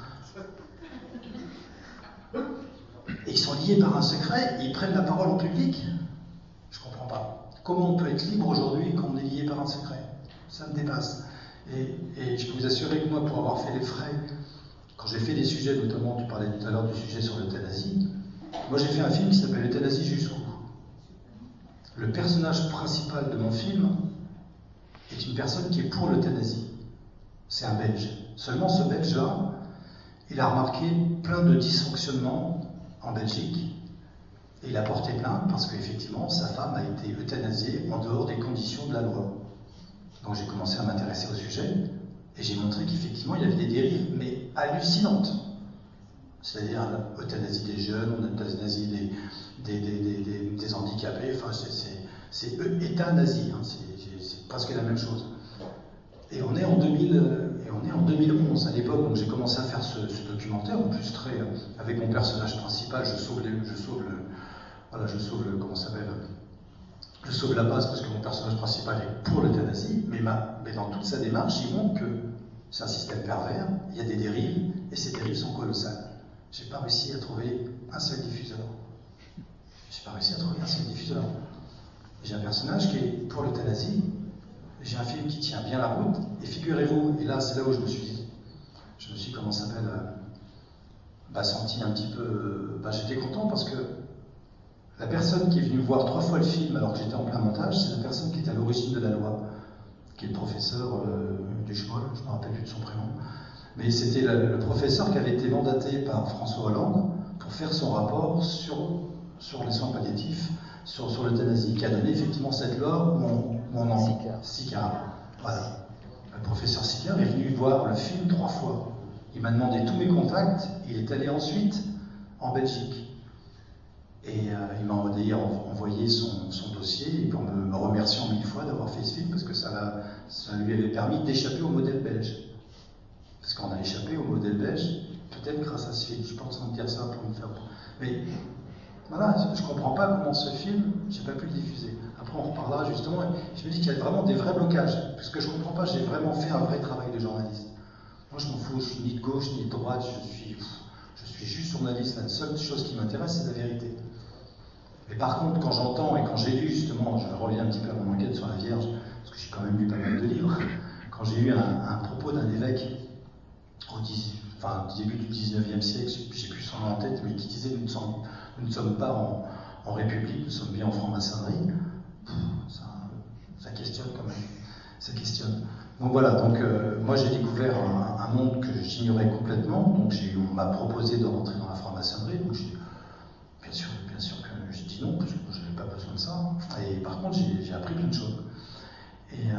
tout. Et ils sont liés par un secret, et ils prennent la parole en public. Je ne comprends pas. Comment on peut être libre aujourd'hui quand on est lié par un secret? Ça me dépasse. Et, et je peux vous assurer que moi, pour avoir fait les frais, quand j'ai fait des sujets, notamment, tu parlais tout à l'heure du sujet sur l'euthanasie, moi j'ai fait un film qui s'appelle L'euthanasie jusqu'où. Le personnage principal de mon film est une personne qui est pour l'euthanasie. C'est un Belge. Seulement ce Belge-là, il a remarqué plein de dysfonctionnements en Belgique et il a porté plainte parce qu'effectivement sa femme a été euthanasiée en dehors des conditions de la loi. Donc j'ai commencé à m'intéresser au sujet et j'ai montré qu'effectivement il y avait des dérives, mais hallucinantes. C'est-à-dire l'euthanasie des jeunes, l'euthanasie des, des, des, des, des, des handicapés, enfin c'est euthanasie, hein, c'est presque la même chose. Et on est en, deux mille, et on est en deux mille onze, à l'époque où j'ai commencé à faire ce, ce documentaire, en plus très, avec mon personnage principal, je sauve, les, je sauve le, voilà, je sauve le, comment ça s'appelle, je sauve la base parce que mon personnage principal est pour l'euthanasie, mais, mais dans toute sa démarche, il montre que c'est un système pervers, il y a des dérives, et ces dérives sont colossales. J'ai pas réussi à trouver un seul diffuseur. J'ai pas réussi à trouver un seul diffuseur. J'ai un personnage qui est pour l'euthanasie, j'ai un film qui tient bien la route, et figurez-vous, et là c'est là où je me suis dit, je me suis, comment ça s'appelle, euh, bah, senti un petit peu, bah, j'étais content parce que La personne qui est venue voir trois fois le film alors que j'étais en plein montage, c'est la personne qui est à l'origine de la loi, qui est le professeur euh, Duchemol, je ne me rappelle plus de son prénom. Mais c'était le, le professeur qui avait été mandaté par François Hollande pour faire son rapport sur, sur les soins palliatifs, sur, sur l'euthanasie, qui a donné effectivement cette loi où on, où on en... Sicard. Sicard. Voilà. Le professeur Sicard est venu voir le film trois fois. Il m'a demandé tous mes contacts, il est allé ensuite en Belgique. Et euh, il m'a d'ailleurs envoyé son, son dossier pour me, me remercier en mille fois d'avoir fait ce film, parce que ça, ça lui avait permis d'échapper au modèle belge. Parce qu'on a échappé au modèle belge, peut-être grâce à ce film. Je suis pas en train de dire ça pour me faire... Mais voilà, je ne comprends pas comment ce film, j'ai pas pu le diffuser. Après on reparlera justement, je me dis qu'il y a vraiment des vrais blocages. Parce que je ne comprends pas, j'ai vraiment fait un vrai travail de journaliste. Moi je m'en fous, je suis ni de gauche ni de droite, je suis, je suis juste journaliste. La seule chose qui m'intéresse, c'est la vérité. Mais par contre, quand j'entends et quand j'ai lu justement, je reviens un petit peu à mon enquête sur la Vierge, parce que j'ai quand même lu pas mal de livres, quand j'ai eu un, un propos d'un évêque au dix, enfin, début du dix-neuvième siècle, j'ai plus son nom en tête, mais qui disait nous ne sommes, nous ne sommes pas en, en République, nous sommes bien en franc-maçonnerie, ça, ça questionne quand même, ça questionne. Donc voilà, donc euh, moi j'ai découvert un, un monde que j'ignorais complètement, donc on m'a proposé de rentrer dans la franc-maçonnerie, donc j'ai bien sûr, bien sûr que j'ai dit non, parce que je n'avais pas besoin de ça, et par contre j'ai appris plein de choses. Et euh,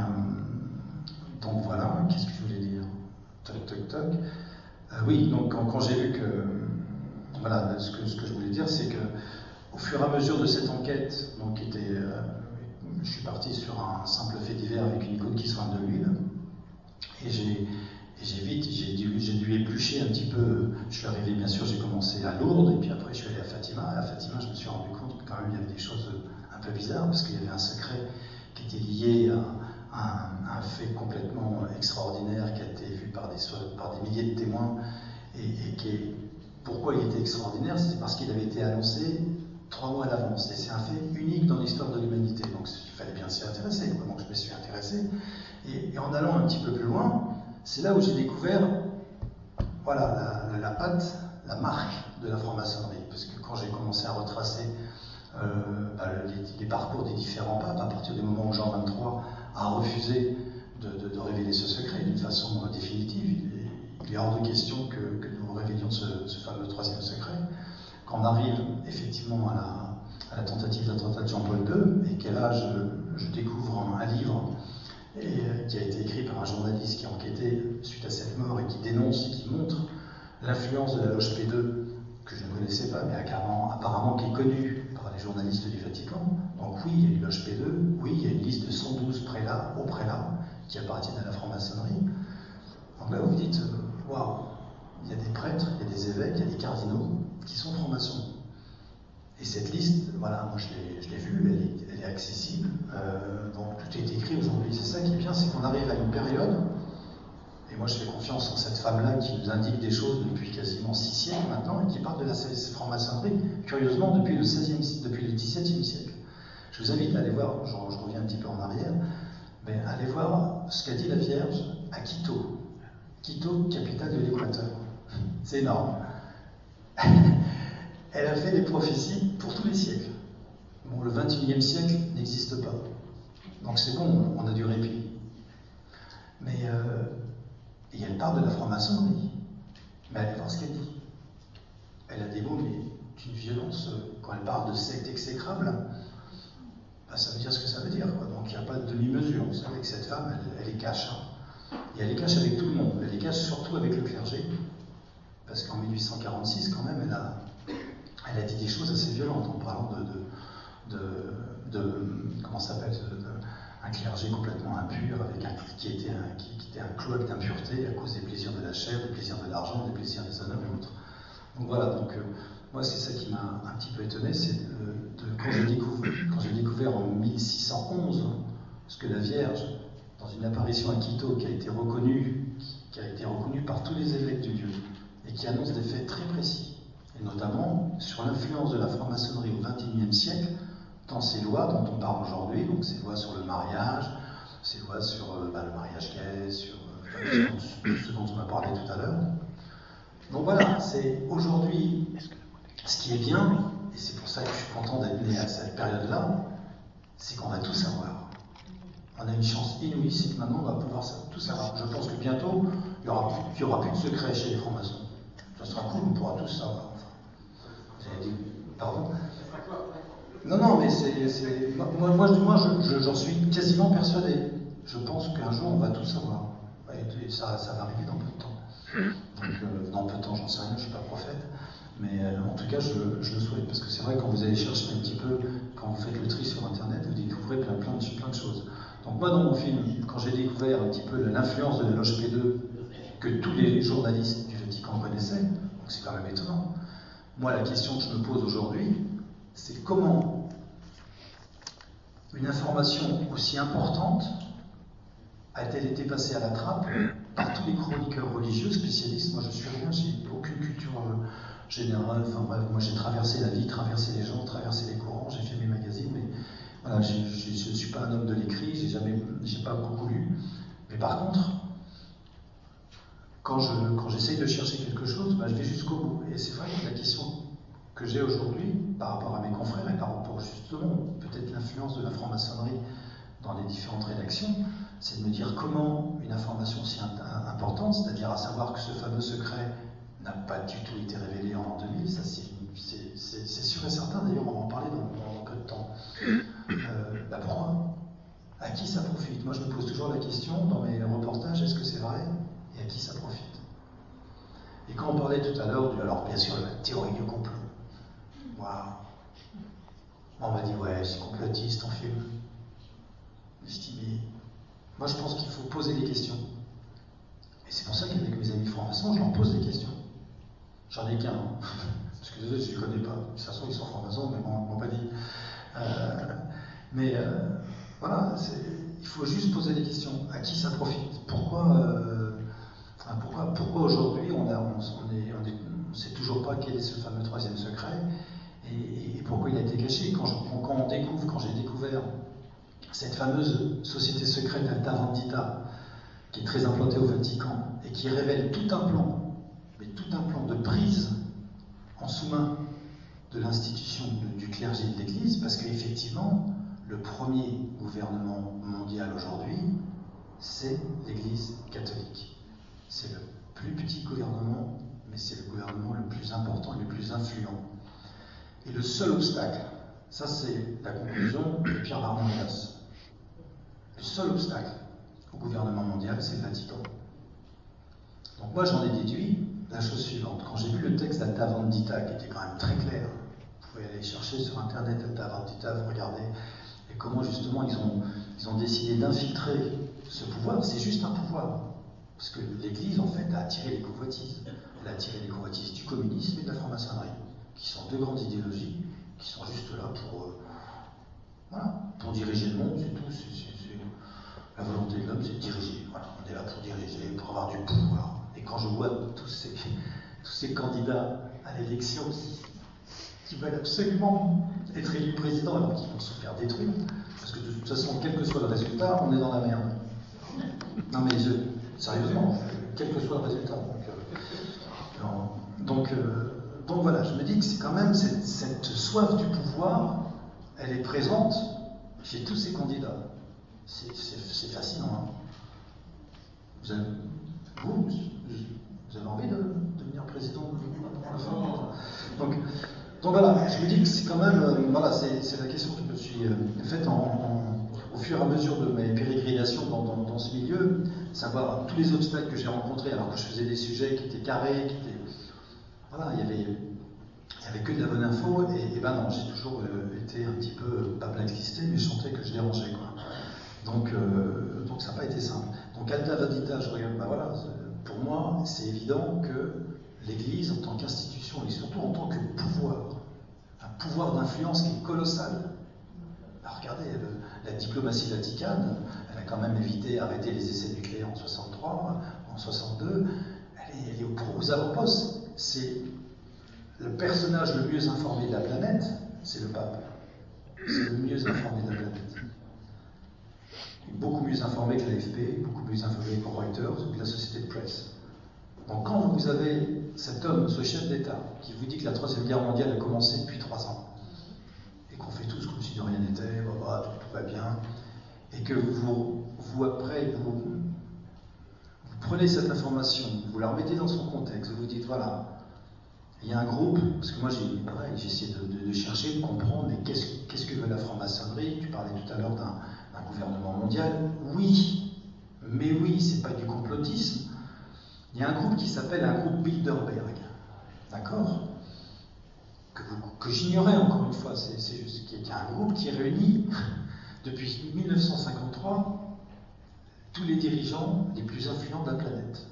donc voilà, qu'est-ce que je voulais dire? Toc, toc, toc. Euh, oui, donc quand, quand j'ai vu que... Voilà, ce que, ce que je voulais dire, c'est que au fur et à mesure de cette enquête, donc qui était... Euh, je suis parti sur un simple fait divers avec une icône qui soigne de l'huile, et j'ai j'ai vite, j'ai dû, j'ai dû éplucher un petit peu. Je suis arrivé, bien sûr, j'ai commencé à Lourdes, et puis après je suis allé à Fatima, et à Fatima je me suis rendu compte que quand même il y avait des choses un peu bizarres, parce qu'il y avait un secret qui était lié à Un, un fait complètement extraordinaire qui a été vu par des, par des milliers de témoins et, et qui est, pourquoi il était extraordinaire, c'est parce qu'il avait été annoncé trois mois à l'avance et c'est un fait unique dans l'histoire de l'humanité, donc il fallait bien s'y intéresser, donc je me suis intéressé et, et en allant un petit peu plus loin, c'est là où j'ai découvert voilà, la, la, la patte, la marque de la franc-maçonnerie, parce que quand j'ai commencé à retracer euh, bah, les, les parcours des différents papes, à partir du moment où Jean vingt-trois a refusé de, de, de révéler ce secret d'une façon euh, définitive. Il est, il est hors de question que, que nous révélions ce, ce fameux troisième secret. Quand on arrive effectivement à la, à la tentative d'attentat de Jean-Paul deux, et qu'à là je, je découvre un, un livre et, euh, qui a été écrit par un journaliste qui a enquêté suite à cette mort et qui dénonce et qui montre l'influence de la loge P deux, que je ne connaissais pas, mais apparemment, apparemment qui est connue par les journalistes du Vatican. Donc oui, il y a une loge P deux, oui, il y a une liste de cent douze prélats, hauts prélats, qui appartiennent à la franc-maçonnerie. Donc là, vous vous dites, waouh, il y a des prêtres, il y a des évêques, il y a des cardinaux qui sont francs-maçons. Et cette liste, voilà, moi je l'ai vue, elle est, elle est accessible, euh, donc tout est écrit aujourd'hui. C'est ça qui est bien, c'est qu'on arrive à une période, et moi je fais confiance en cette femme-là qui nous indique des choses depuis quasiment six siècles maintenant, et qui parle de la franc-maçonnerie, curieusement depuis le seizième, depuis le dix-septième siècle. Je vous invite à aller voir, je, je reviens un petit peu en arrière, mais allez voir ce qu'a dit la Vierge à Quito. Quito, capitale de l'Équateur. C'est énorme. Elle a fait des prophéties pour tous les siècles. Bon, le vingt et unième siècle n'existe pas. Donc c'est bon, on a du répit. Mais euh, et elle parle de la franc-maçonnerie. Mais allez voir ce qu'elle dit. Elle a des mots, mais d'une violence. Quand elle parle de secte exécrable, bah, ça veut dire ce que ça veut dire, quoi. Donc il n'y a pas de demi-mesure. Vous savez que cette femme, elle, elle les cache. Hein. Et elle les cache avec tout le monde. Elle les cache surtout avec le clergé. Parce qu'en mille huit cent quarante-six, quand même, elle a, elle a dit des choses assez violentes en parlant de, de, de, de comment ça s'appelle, un clergé complètement impur, avec un, qui, était un, qui, qui était un cloaque d'impureté à cause des plaisirs de la chair, des plaisirs de l'argent, des plaisirs des honneurs et autres. Donc voilà, donc euh, moi c'est ça qui m'a un petit peu étonné, c'est de, de, quand j'ai découvert, quand j'ai découvert en mille six cent onze ce que la Vierge, dans une apparition à Quito qui a été reconnue, qui a été reconnue par tous les évêques du lieu, et qui annonce des faits très précis, et notamment sur l'influence de la franc-maçonnerie au vingt et unième siècle, dans ces lois dont on parle aujourd'hui, donc ces lois sur le mariage, ces lois sur euh, bah, le mariage gay, sur euh, ce dont on a parlé tout à l'heure. Donc voilà, c'est aujourd'hui, ce qui est bien, et c'est pour ça que je suis content d'être né à cette période-là, c'est qu'on va tout savoir. On a une chance inouïe, c'est que maintenant on va pouvoir tout savoir. Je pense que bientôt, il n'y aura, aura plus de secrets chez les francs-maçons. Ça sera cool, on pourra tous savoir. Enfin, j'avais dit, pardon. Non, non, mais c'est, moi, moi, moi je, j'en suis quasiment persuadé. Je pense qu'un jour on va tout savoir. Et ça, ça va arriver dans peu de temps. Donc, euh, dans peu de temps, j'en sais rien, je ne suis pas prophète. Mais euh, en tout cas, je, je le souhaite. Parce que c'est vrai, quand vous allez chercher un petit peu, quand vous faites le tri sur Internet, vous découvrez plein, plein, de, plein de choses. Donc moi, dans mon film, quand j'ai découvert un petit peu l'influence de la loge P deux, que tous les journalistes du Vatican connaissaient, donc c'est quand même étonnant. Moi, la question que je me pose aujourd'hui, c'est comment une information aussi importante a-t-elle été passée à la trappe par tous les chroniqueurs religieux spécialistes? Moi, je suis rien, j'ai aucune culture euh, générale. Enfin bref, moi j'ai traversé la vie, traversé les gens, traversé les courants, j'ai fait mes magazines, mais voilà, je ne suis pas un homme de l'écrit, j'ai jamais, j'ai pas beaucoup lu. Mais par contre, quand je, quand j'essaye de chercher quelque chose, ben, je vais jusqu'au bout. Et c'est vrai que la question que j'ai aujourd'hui, par rapport à mes confrères et par rapport justement peut-être l'influence de la franc-maçonnerie dans les différentes rédactions, c'est de me dire comment une information si importante, c'est-à-dire à savoir que ce fameux secret n'a pas du tout été révélé en l'an deux mille, ça c'est, c'est, c'est, c'est sûr et certain, d'ailleurs on va en parler dans, dans peu de temps. Euh, bah pourquoi? À qui ça profite? Moi je me pose toujours la question dans mes reportages, est-ce que c'est vrai et à qui ça profite? Et quand on parlait tout à l'heure, du, alors bien sûr la théorie du complot, waouh, on m'a dit ouais c'est complotiste ton film. Je dis mais moi je pense qu'il faut poser des questions. Et c'est pour ça qu'avec mes amis francs-maçons, je leur pose des questions. J'en ai qu'un, hein. Parce que les autres, je ne les connais pas. De toute façon, ils sont francs-maçons, mais bon, ils ne m'ont pas dit. Euh, mais euh, voilà, il faut juste poser des questions. À qui ça profite? Pourquoi, euh, pourquoi, pourquoi aujourd'hui, on ne on, on est, on est, on sait toujours pas quel est ce fameux troisième secret et, et pourquoi il a été caché? Quand, je, quand on découvre, quand j'ai découvert cette fameuse société secrète Alta Vendita, qui est très implantée au Vatican, et qui révèle tout un plan, mais tout un plan de prise en sous-main de l'institution du clergé de l'Église, parce qu'effectivement, le premier gouvernement mondial aujourd'hui, c'est l'Église catholique. C'est le plus petit gouvernement, mais c'est le gouvernement le plus important et le plus influent. Et le seul obstacle, ça c'est la conclusion de Pierre Barnabas, le seul obstacle au gouvernement mondial, c'est le Vatican. Donc moi j'en ai déduit la chose suivante. Quand j'ai vu le texte d'Alta Vendita, qui était quand même très clair, vous pouvez aller chercher sur internet Alta Vendita, vous regardez, et comment justement ils ont, ils ont décidé d'infiltrer ce pouvoir, c'est juste un pouvoir. Parce que l'Église en fait a attiré les convoitises. Elle a attiré les convoitises du communisme et de la franc-maçonnerie, qui sont deux grandes idéologies, qui sont juste là pour, euh, voilà, pour diriger le monde, c'est tout. C'est, c'est, c'est... La volonté de l'homme, c'est de diriger. Voilà, on est là pour diriger, pour avoir du pouvoir. Et quand je vois tous ces, tous ces candidats à l'élection qui, qui veulent absolument être élus président alors qu'ils vont se faire détruire, parce que de toute façon, quel que soit le résultat, on est dans la merde. Non mais je, sérieusement, quel que soit le résultat. Donc, euh, non, donc, euh, donc voilà, je me dis que c'est quand même cette, cette soif du pouvoir, elle est présente chez tous ces candidats. C'est, c'est, c'est fascinant. Hein. Vous, avez, vous, vous avez envie de, de devenir président de la France? Donc, donc voilà, je me dis que c'est quand même, euh, voilà, c'est, c'est la question que je me suis euh, faite en, en, au fur et à mesure de mes pérégrinations dans, dans, dans ce milieu, savoir tous les obstacles que j'ai rencontrés alors que je faisais des sujets qui étaient carrés, qui étaient, voilà, il y avait, il y avait que de la bonne info, et, et ben non, j'ai toujours euh, été un petit peu, pas blacklisté, mais je sentais que je dérangeais, quoi. Donc, euh, donc ça n'a pas été simple. Donc Alta Vendita, je regarde, ben voilà, pour moi, c'est évident que l'Église, en tant qu'institution, et surtout en tant que pouvoir, un pouvoir d'influence qui est colossal. Alors regardez, le, la diplomatie vaticane, elle a quand même évité d'arrêter les essais nucléaires en soixante-trois, en soixante-deux, elle est, elle est aux avant-postes. C'est le personnage le mieux informé de la planète, c'est le pape. C'est le mieux informé de la planète. Beaucoup mieux informé que l'A F P, beaucoup mieux informé que Reuters ou que la société de presse. Donc quand vous avez cet homme, ce chef d'État, qui vous dit que la Troisième Guerre mondiale a commencé depuis trois ans, et qu'on fait tous comme si de rien n'était, bah, bah, tout, tout va bien, et que vous, vous après, vous, vous prenez cette information, vous la remettez dans son contexte, vous dites, voilà, il y a un groupe, parce que moi j'ai pareil, j'ai essayé de, de, de chercher, de comprendre, mais qu'est-ce qu'est-ce que veut la franc-maçonnerie? Tu parlais tout à l'heure d'un d'un gouvernement mondial. Oui, mais oui, c'est pas du complotisme. Il y a un groupe qui s'appelle un groupe Bilderberg, d'accord? Que, que j'ignorais encore une fois, c'est juste qu'il y a un groupe qui réunit depuis mille neuf cent cinquante-trois tous les dirigeants les plus influents de la planète.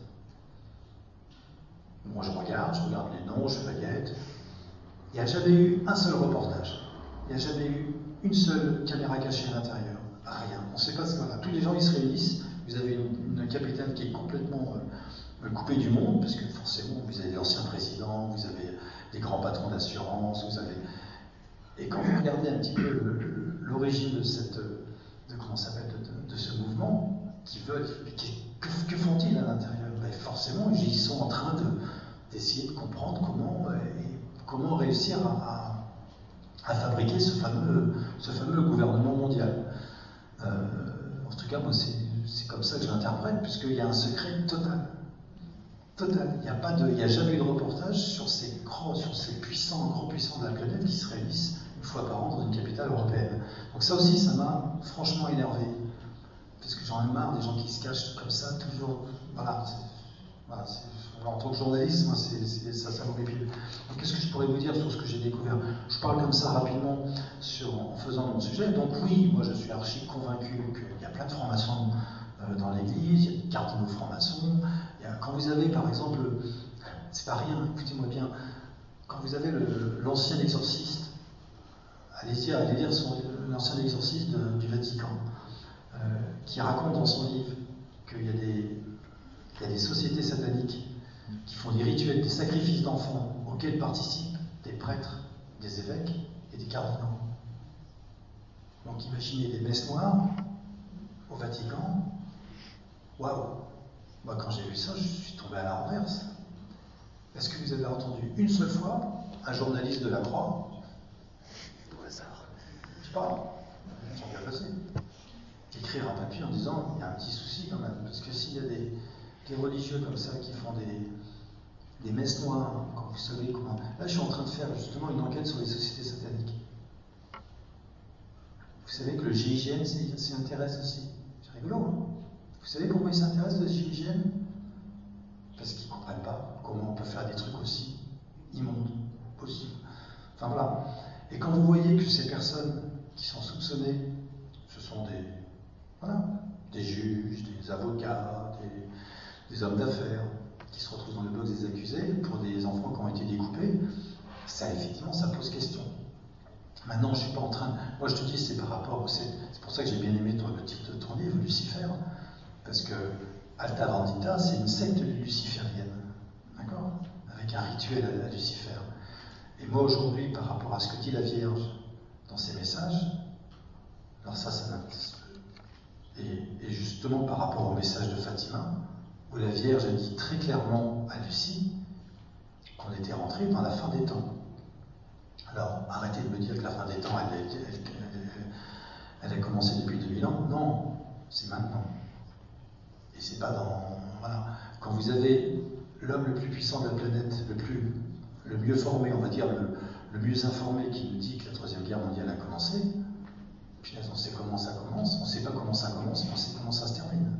Moi je regarde, je regarde les noms, je feuillette. Il n'y a jamais eu un seul reportage. Il n'y a jamais eu une seule caméra cachée à l'intérieur. Rien. On ne sait pas ce qu'on a. Tous les gens ils se réunissent. Vous avez une, une capitaine qui est complètement euh, coupée du monde, parce que forcément vous avez l'ancien président, vous avez les grands patrons d'assurance, vous avez. Et quand vous regardez un petit peu l'origine de cette, de comment s'appelle, de, de, de ce mouvement, qui veulent, que, que font-ils à l'intérieur? Ben forcément, ils sont en train de d'essayer de comprendre comment, et comment réussir à, à, à fabriquer ce fameux, ce fameux gouvernement mondial. Euh, en tout cas, moi, c'est comme ça que je l'interprète, puisqu'il y a un secret total. Total. Il n'y a, pas de, il n'y a jamais eu de reportage sur ces, grands, sur ces puissants, grands puissants de la planète qui se réunissent une fois par an dans une capitale européenne. Donc ça aussi, ça m'a franchement énervé. Parce que j'en ai marre des gens qui se cachent comme ça, toujours. Voilà. Voilà, en tant que journaliste, moi, c'est, c'est, ça, ça m'horripile. Donc, qu'est-ce que je pourrais vous dire sur ce que j'ai découvert? Je parle comme ça rapidement sur, en faisant mon sujet. Donc, oui, moi, je suis archi convaincu qu'il y a plein de francs-maçons euh, dans l'Église, il y a des cardinaux francs-maçons. Quand vous avez, par exemple, c'est pas rien, écoutez-moi bien, quand vous avez l'ancien exorciste, allez-y, allez lire l'ancien exorciste de, du Vatican, euh, qui raconte dans son livre qu'il y a des Il y a des sociétés sataniques qui font des rituels, des sacrifices d'enfants auxquels participent des prêtres, des évêques et des cardinaux. Donc imaginez des messes noires au Vatican. Waouh! Moi quand j'ai vu ça, je suis tombé à la renverse. Est-ce que vous avez entendu une seule fois un journaliste de la Croix, au hasard, je sais pas, ça bien passé, écrire un papier en disant il y a un petit souci quand même, parce que s'il y a des des religieux comme ça qui font des, des messes noires, quand vous savez comment. Là, je suis en train de faire justement une enquête sur les sociétés sataniques. Vous savez que le G I G N s'y intéresse aussi. C'est rigolo, hein? Vous savez pourquoi ils s'intéressent, le G I G N? Parce qu'ils ne comprennent pas comment on peut faire des trucs aussi immondes, possibles. Enfin voilà. Et quand vous voyez que ces personnes qui sont soupçonnées, ce sont des, voilà, des juges, des avocats, des des hommes d'affaires qui se retrouvent dans le box des accusés pour des enfants qui ont été découpés, ça effectivement ça pose question. Maintenant je ne suis pas en train, moi je te dis c'est par rapport, c'est pour ça que j'ai bien aimé toi, le titre de ton livre, Lucifer, parce que Alta Vendita c'est une secte luciférienne, d'accord, avec un rituel à, à Lucifer. Et moi aujourd'hui par rapport à ce que dit la Vierge dans ses messages, alors ça ça m'intéresse. Et, et justement par rapport au message de Fatima, où la Vierge a dit très clairement à Lucie qu'on était rentré dans la fin des temps. Alors, arrêtez de me dire que la fin des temps, elle, elle, elle, elle, elle a commencé depuis deux mille ans. Non, c'est maintenant. Et c'est pas dans... Voilà. Quand vous avez l'homme le plus puissant de la planète, le, plus, le mieux formé, on va dire, le, le mieux informé, qui nous dit que la Troisième Guerre mondiale a commencé, puis là, on sait comment ça commence, on ne sait pas comment ça commence, mais on sait comment ça se termine.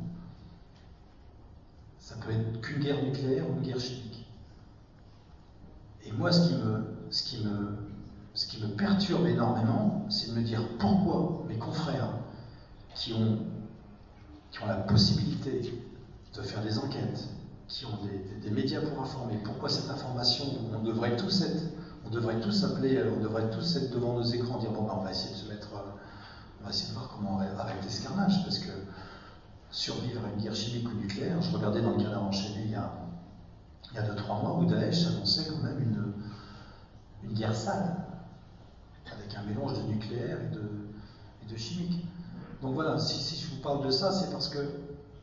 Ça peut être qu'une guerre nucléaire ou une guerre chimique. Et moi, ce qui me, ce qui me, ce qui me perturbe énormément, c'est de me dire pourquoi mes confrères qui ont, qui ont la possibilité de faire des enquêtes, qui ont des, des, des médias pour informer, pourquoi cette information, on devrait tous être, on devrait tous appeler, on devrait tous être devant nos écrans, dire bon ben on va essayer de se mettre, on va essayer de voir comment arrêter ce carnage, parce que survivre à une guerre chimique ou nucléaire, je regardais dans le Canard enchaîné il y a il y a deux trois mois où Daesh annonçait quand même une, une guerre sale, avec un mélange de nucléaire et de, et de chimique. Donc voilà, si, si je vous parle de ça, c'est parce que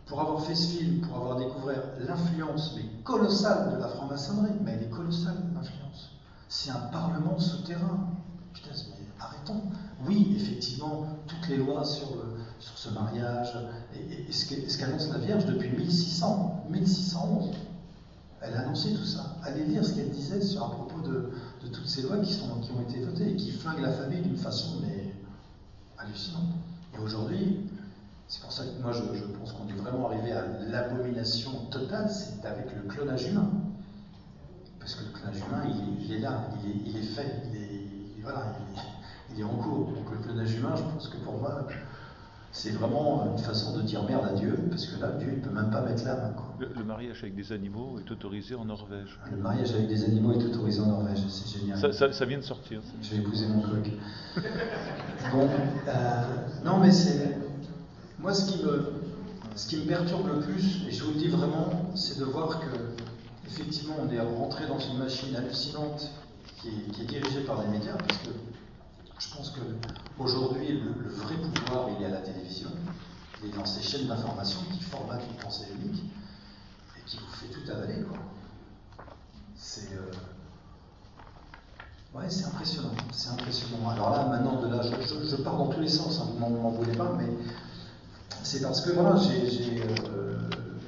pour avoir fait ce film, pour avoir découvert l'influence, mais colossale de la franc-maçonnerie, mais elle est colossale, l'influence. C'est un parlement souterrain. Putain, mais arrêtons. Oui, effectivement, toutes les lois sur, le, sur ce mariage, et, et ce qu'annonce la Vierge depuis mille six cents, mille six cent onze, elle a annoncé tout ça. Allez lire ce qu'elle disait sur, à propos de, de toutes ces lois qui, sont, qui ont été votées et qui flinguent la famille d'une façon mais, hallucinante. Et aujourd'hui, c'est pour ça que moi je, je pense qu'on est vraiment arrivé à l'abomination totale, c'est avec le clonage humain. Parce que le clonage humain, il, il est là, il est, il est fait, il est, il, voilà, il, il est en cours. Donc le clonage humain, je pense que pour moi, c'est vraiment une façon de dire merde à Dieu, parce que là, Dieu, il ne peut même pas mettre la main. Le, le mariage avec des animaux est autorisé en Norvège. Le mariage avec des animaux est autorisé en Norvège, c'est génial. Ça, ça, ça vient de sortir. Je vais épouser mon coq. Bon, euh, non mais c'est... Moi, ce qui, me, ce qui me perturbe le plus, et je vous le dis vraiment, c'est de voir que, effectivement, on est rentré dans une machine hallucinante qui est, qui est dirigée par les médias, parce que je pense qu'aujourd'hui, le, le vrai pouvoir, il est à la télévision, il est dans ces chaînes d'information qui formatent une pensée unique et qui vous fait tout avaler, quoi. C'est... Euh... Ouais, c'est impressionnant, c'est impressionnant. Alors là, maintenant, de là, je, je, je pars dans tous les sens, hein, vous m'en voulez pas, mais c'est parce que, voilà, j'ai... Euh,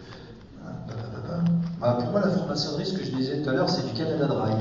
bah, pour moi, la franc-maçonnerie, ce que je disais tout à l'heure, c'est du Canada Dry.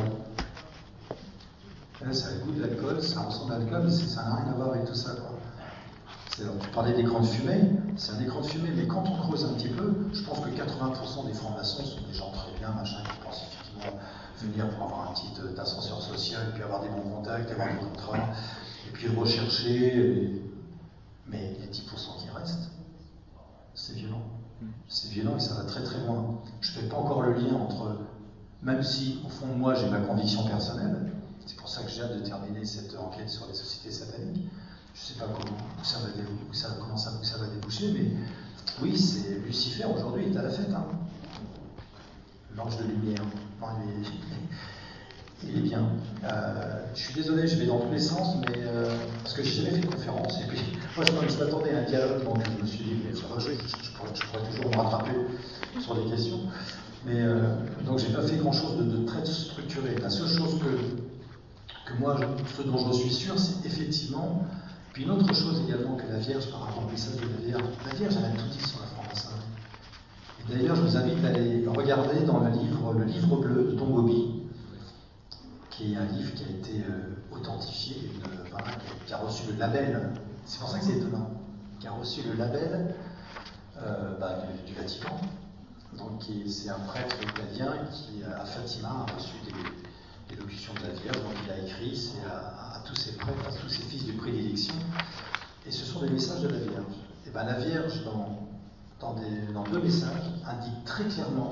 Là, ça a le goût de l'alcool, ça ressemble à l'alcool, mais ça n'a rien à voir avec tout ça, quoi. Tu parlais d'écran de fumée, c'est un écran de fumée, mais quand on creuse un petit peu, je pense que quatre-vingts pour cent des francs-maçons sont des gens très bien, machin, qui pensent effectivement venir pour avoir un petit ascenseur social, puis avoir des bons contacts, avoir des contrats, et puis rechercher. Et... Mais les dix pour cent qui restent, c'est violent. C'est violent et ça va très très loin. Je ne fais pas encore le lien entre, même si au fond de moi j'ai ma conviction personnelle, c'est pour ça que j'ai hâte de terminer cette enquête sur les sociétés sataniques. Je ne sais pas comment, où ça va, où ça, comment ça, où ça va déboucher, mais oui, c'est Lucifer aujourd'hui est à la fête. Hein. L'ange de lumière. Non, il, est, il est bien. Euh, je suis désolé, je vais dans tous les sens, mais euh, parce que j'ai jamais fait de conférence. Et puis, moi, je m'attendais à un dialogue, donc je me suis dit, mais ça va, je, je, je, pourrais, je pourrais toujours me rattraper sur les questions. Mais euh, donc, j'ai pas fait grand-chose de, de très structuré. La seule chose que, que moi, je, ce dont je suis sûr, c'est effectivement. Puis une autre chose également que la Vierge, par rapport au message de la Vierge, la Vierge, elle a tout dit sur la franc-maçonnerie. Et d'ailleurs, je vous invite à aller regarder dans le livre, le livre bleu de Don Gobi, qui est un livre qui a été euh, authentifié, une, enfin, qui a reçu le label, c'est pour ça que c'est étonnant, qui a reçu le label euh, bah, du, du Vatican. Donc c'est un prêtre italien qui, à Fatima, a reçu des, des locutions de la Vierge, donc il a écrit, c'est à, à tous ses prêtres, à tous ses fils de prédilection, et ce sont des messages de la Vierge. Et bien la Vierge, dans, dans, des, dans deux messages, indique très clairement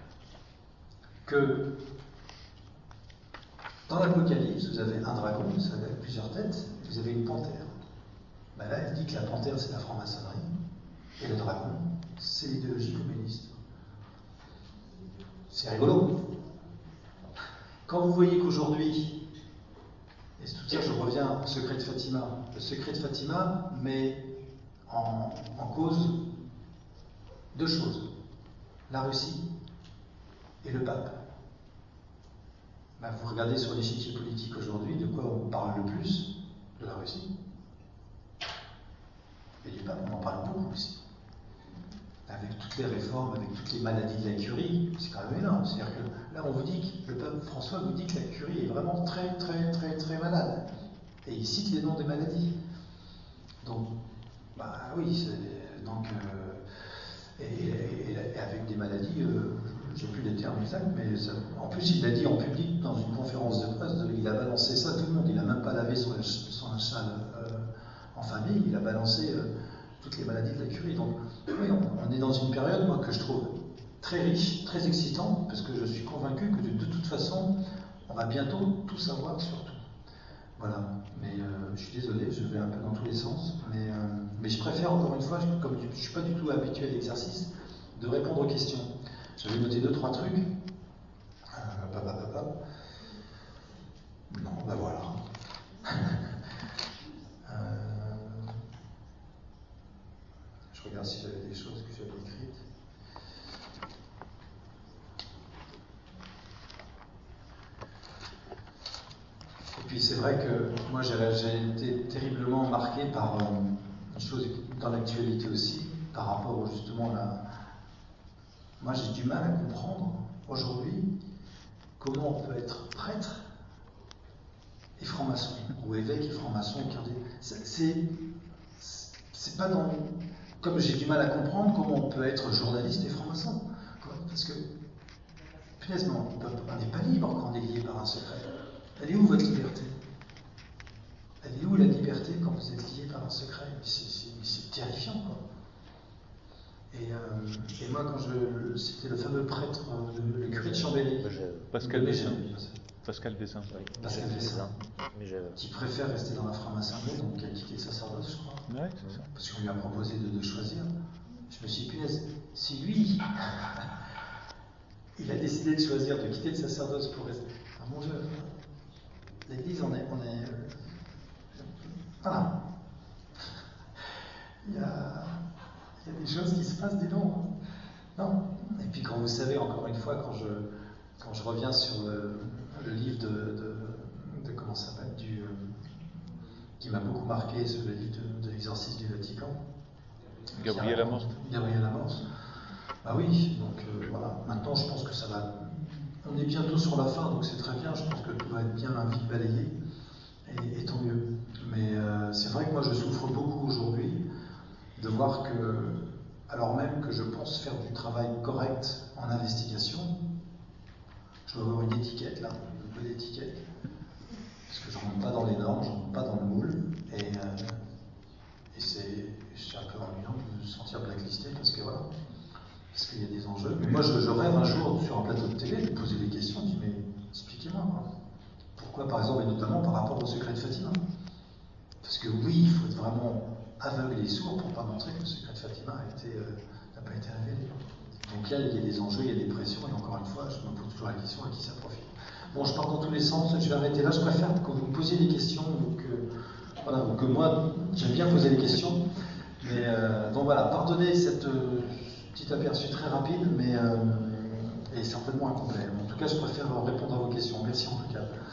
que dans l'Apocalypse, vous avez un dragon, vous savez, avec plusieurs têtes, et vous avez une panthère. Ben là, elle dit que la panthère, c'est la franc-maçonnerie, et le dragon, c'est l'idéologie communiste. C'est rigolo. Quand vous voyez qu'aujourd'hui, et c'est tout ça, je reviens au secret de Fatima, le secret de Fatima met en, en cause deux choses, la Russie et le pape. Ben, vous regardez sur l'échiquier politique aujourd'hui, de quoi on parle le plus? De la Russie. Et du pape, on en parle beaucoup aussi. Avec toutes les réformes, avec toutes les maladies de la curie, c'est quand même énorme. C'est-à-dire que là, on vous dit que le pape François vous dit que la curie est vraiment très, très, très, très malade. Et il cite les noms des maladies. Donc, bah oui, donc, euh, et, et, et avec des maladies, euh, j'ai plus les termes exacts, mais ça, en plus, il l'a dit en public dans une conférence de presse, il a balancé ça à tout le monde. Il n'a même pas lavé son, son châle euh, en famille, il a balancé euh, toutes les maladies de la curie. Donc, oui, on, on est dans une période, moi, que je trouve très riche, très excitante, parce que je suis convaincu que de, de toute façon, on va bientôt tout savoir sur tout. Voilà, mais euh, je suis désolé, je vais un peu dans tous les sens, mais, euh, mais je préfère, encore une fois, comme je ne suis pas du tout habitué à l'exercice, de répondre aux questions. J'avais noté deux, trois trucs. Euh, papa, papa. Non, ben voilà. euh, je regarde regarde si j'avais des choses que j'avais écrites. Et puis c'est vrai que moi j'ai été terriblement marqué par euh, une chose dans l'actualité aussi, par rapport justement à la... Moi j'ai du mal à comprendre aujourd'hui comment on peut être prêtre et franc-maçon, ou évêque et franc-maçon. C'est c'est pas dans... Comme j'ai du mal à comprendre comment on peut être journaliste et franc-maçon. Parce que, punaise, on n'est pas libre quand on est lié par un secret. Elle est où votre liberté? Elle est où la liberté quand vous êtes lié par un secret? C'est terrifiant, quoi. Et, euh, et moi, quand je... C'était le fameux prêtre, le, le curé de Chambéry. Pascal Dessin. Pascal Dessin. Oui, Pascal Dessin. Qui préfère rester dans la franc-maçonnerie, donc qui a quitté le sacerdoce, je crois. Ouais, c'est ça. Parce qu'on lui a proposé de, de choisir. Je me suis dit, punaise, si lui, il a décidé de choisir de quitter le sacerdoce pour rester. Ah mon Dieu, l'Église, on est. On est euh, voilà. Il y a. Il y a des choses qui se passent, dis donc. Non. Et puis quand vous savez, encore une fois, quand je, quand je reviens sur le, le livre de, de, de comment ça s'appelle, du, euh, qui m'a beaucoup marqué, sur le livre de, de l'exorcisme du Vatican. Gabriel Amorce. Gabriel Amorce. Ah oui, donc euh, voilà. Maintenant, je pense que ça va. On est bientôt sur la fin, donc c'est très bien. Je pense que tout va être bien vite balayé, et, et tant mieux. Mais euh, c'est vrai que moi, je souffre beaucoup aujourd'hui de voir que, alors même que je pense faire du travail correct en investigation, je dois avoir une étiquette là, une bonne étiquette, parce que je ne rentre pas dans les normes, je ne rentre pas dans le moule, et, euh, et c'est un peu ennuyant de se sentir blacklisté, parce que voilà, parce qu'il y a des enjeux. Mais moi, je, je rêve un jour sur un plateau de télé de poser des questions, je dis mais expliquez-moi, pourquoi par exemple, et notamment par rapport au secret de Fatima, parce que oui, il faut être vraiment aveugle et sourd pour ne pas montrer que le secret de Fatima n'a euh, pas été révélé. Donc là, il y a des enjeux, il y a des pressions, et encore une fois, je me pose toujours la question à qui ça profite. Bon, je pars dans tous les sens, je vais arrêter là, je préfère que vous me posiez des questions, ou que, voilà, ou que moi, j'aime bien poser des questions. Mais euh, donc voilà, pardonnez cette euh, petit aperçu très rapide, mais euh, et certainement incomplet. En tout cas, je préfère répondre à vos questions. Merci en tout cas.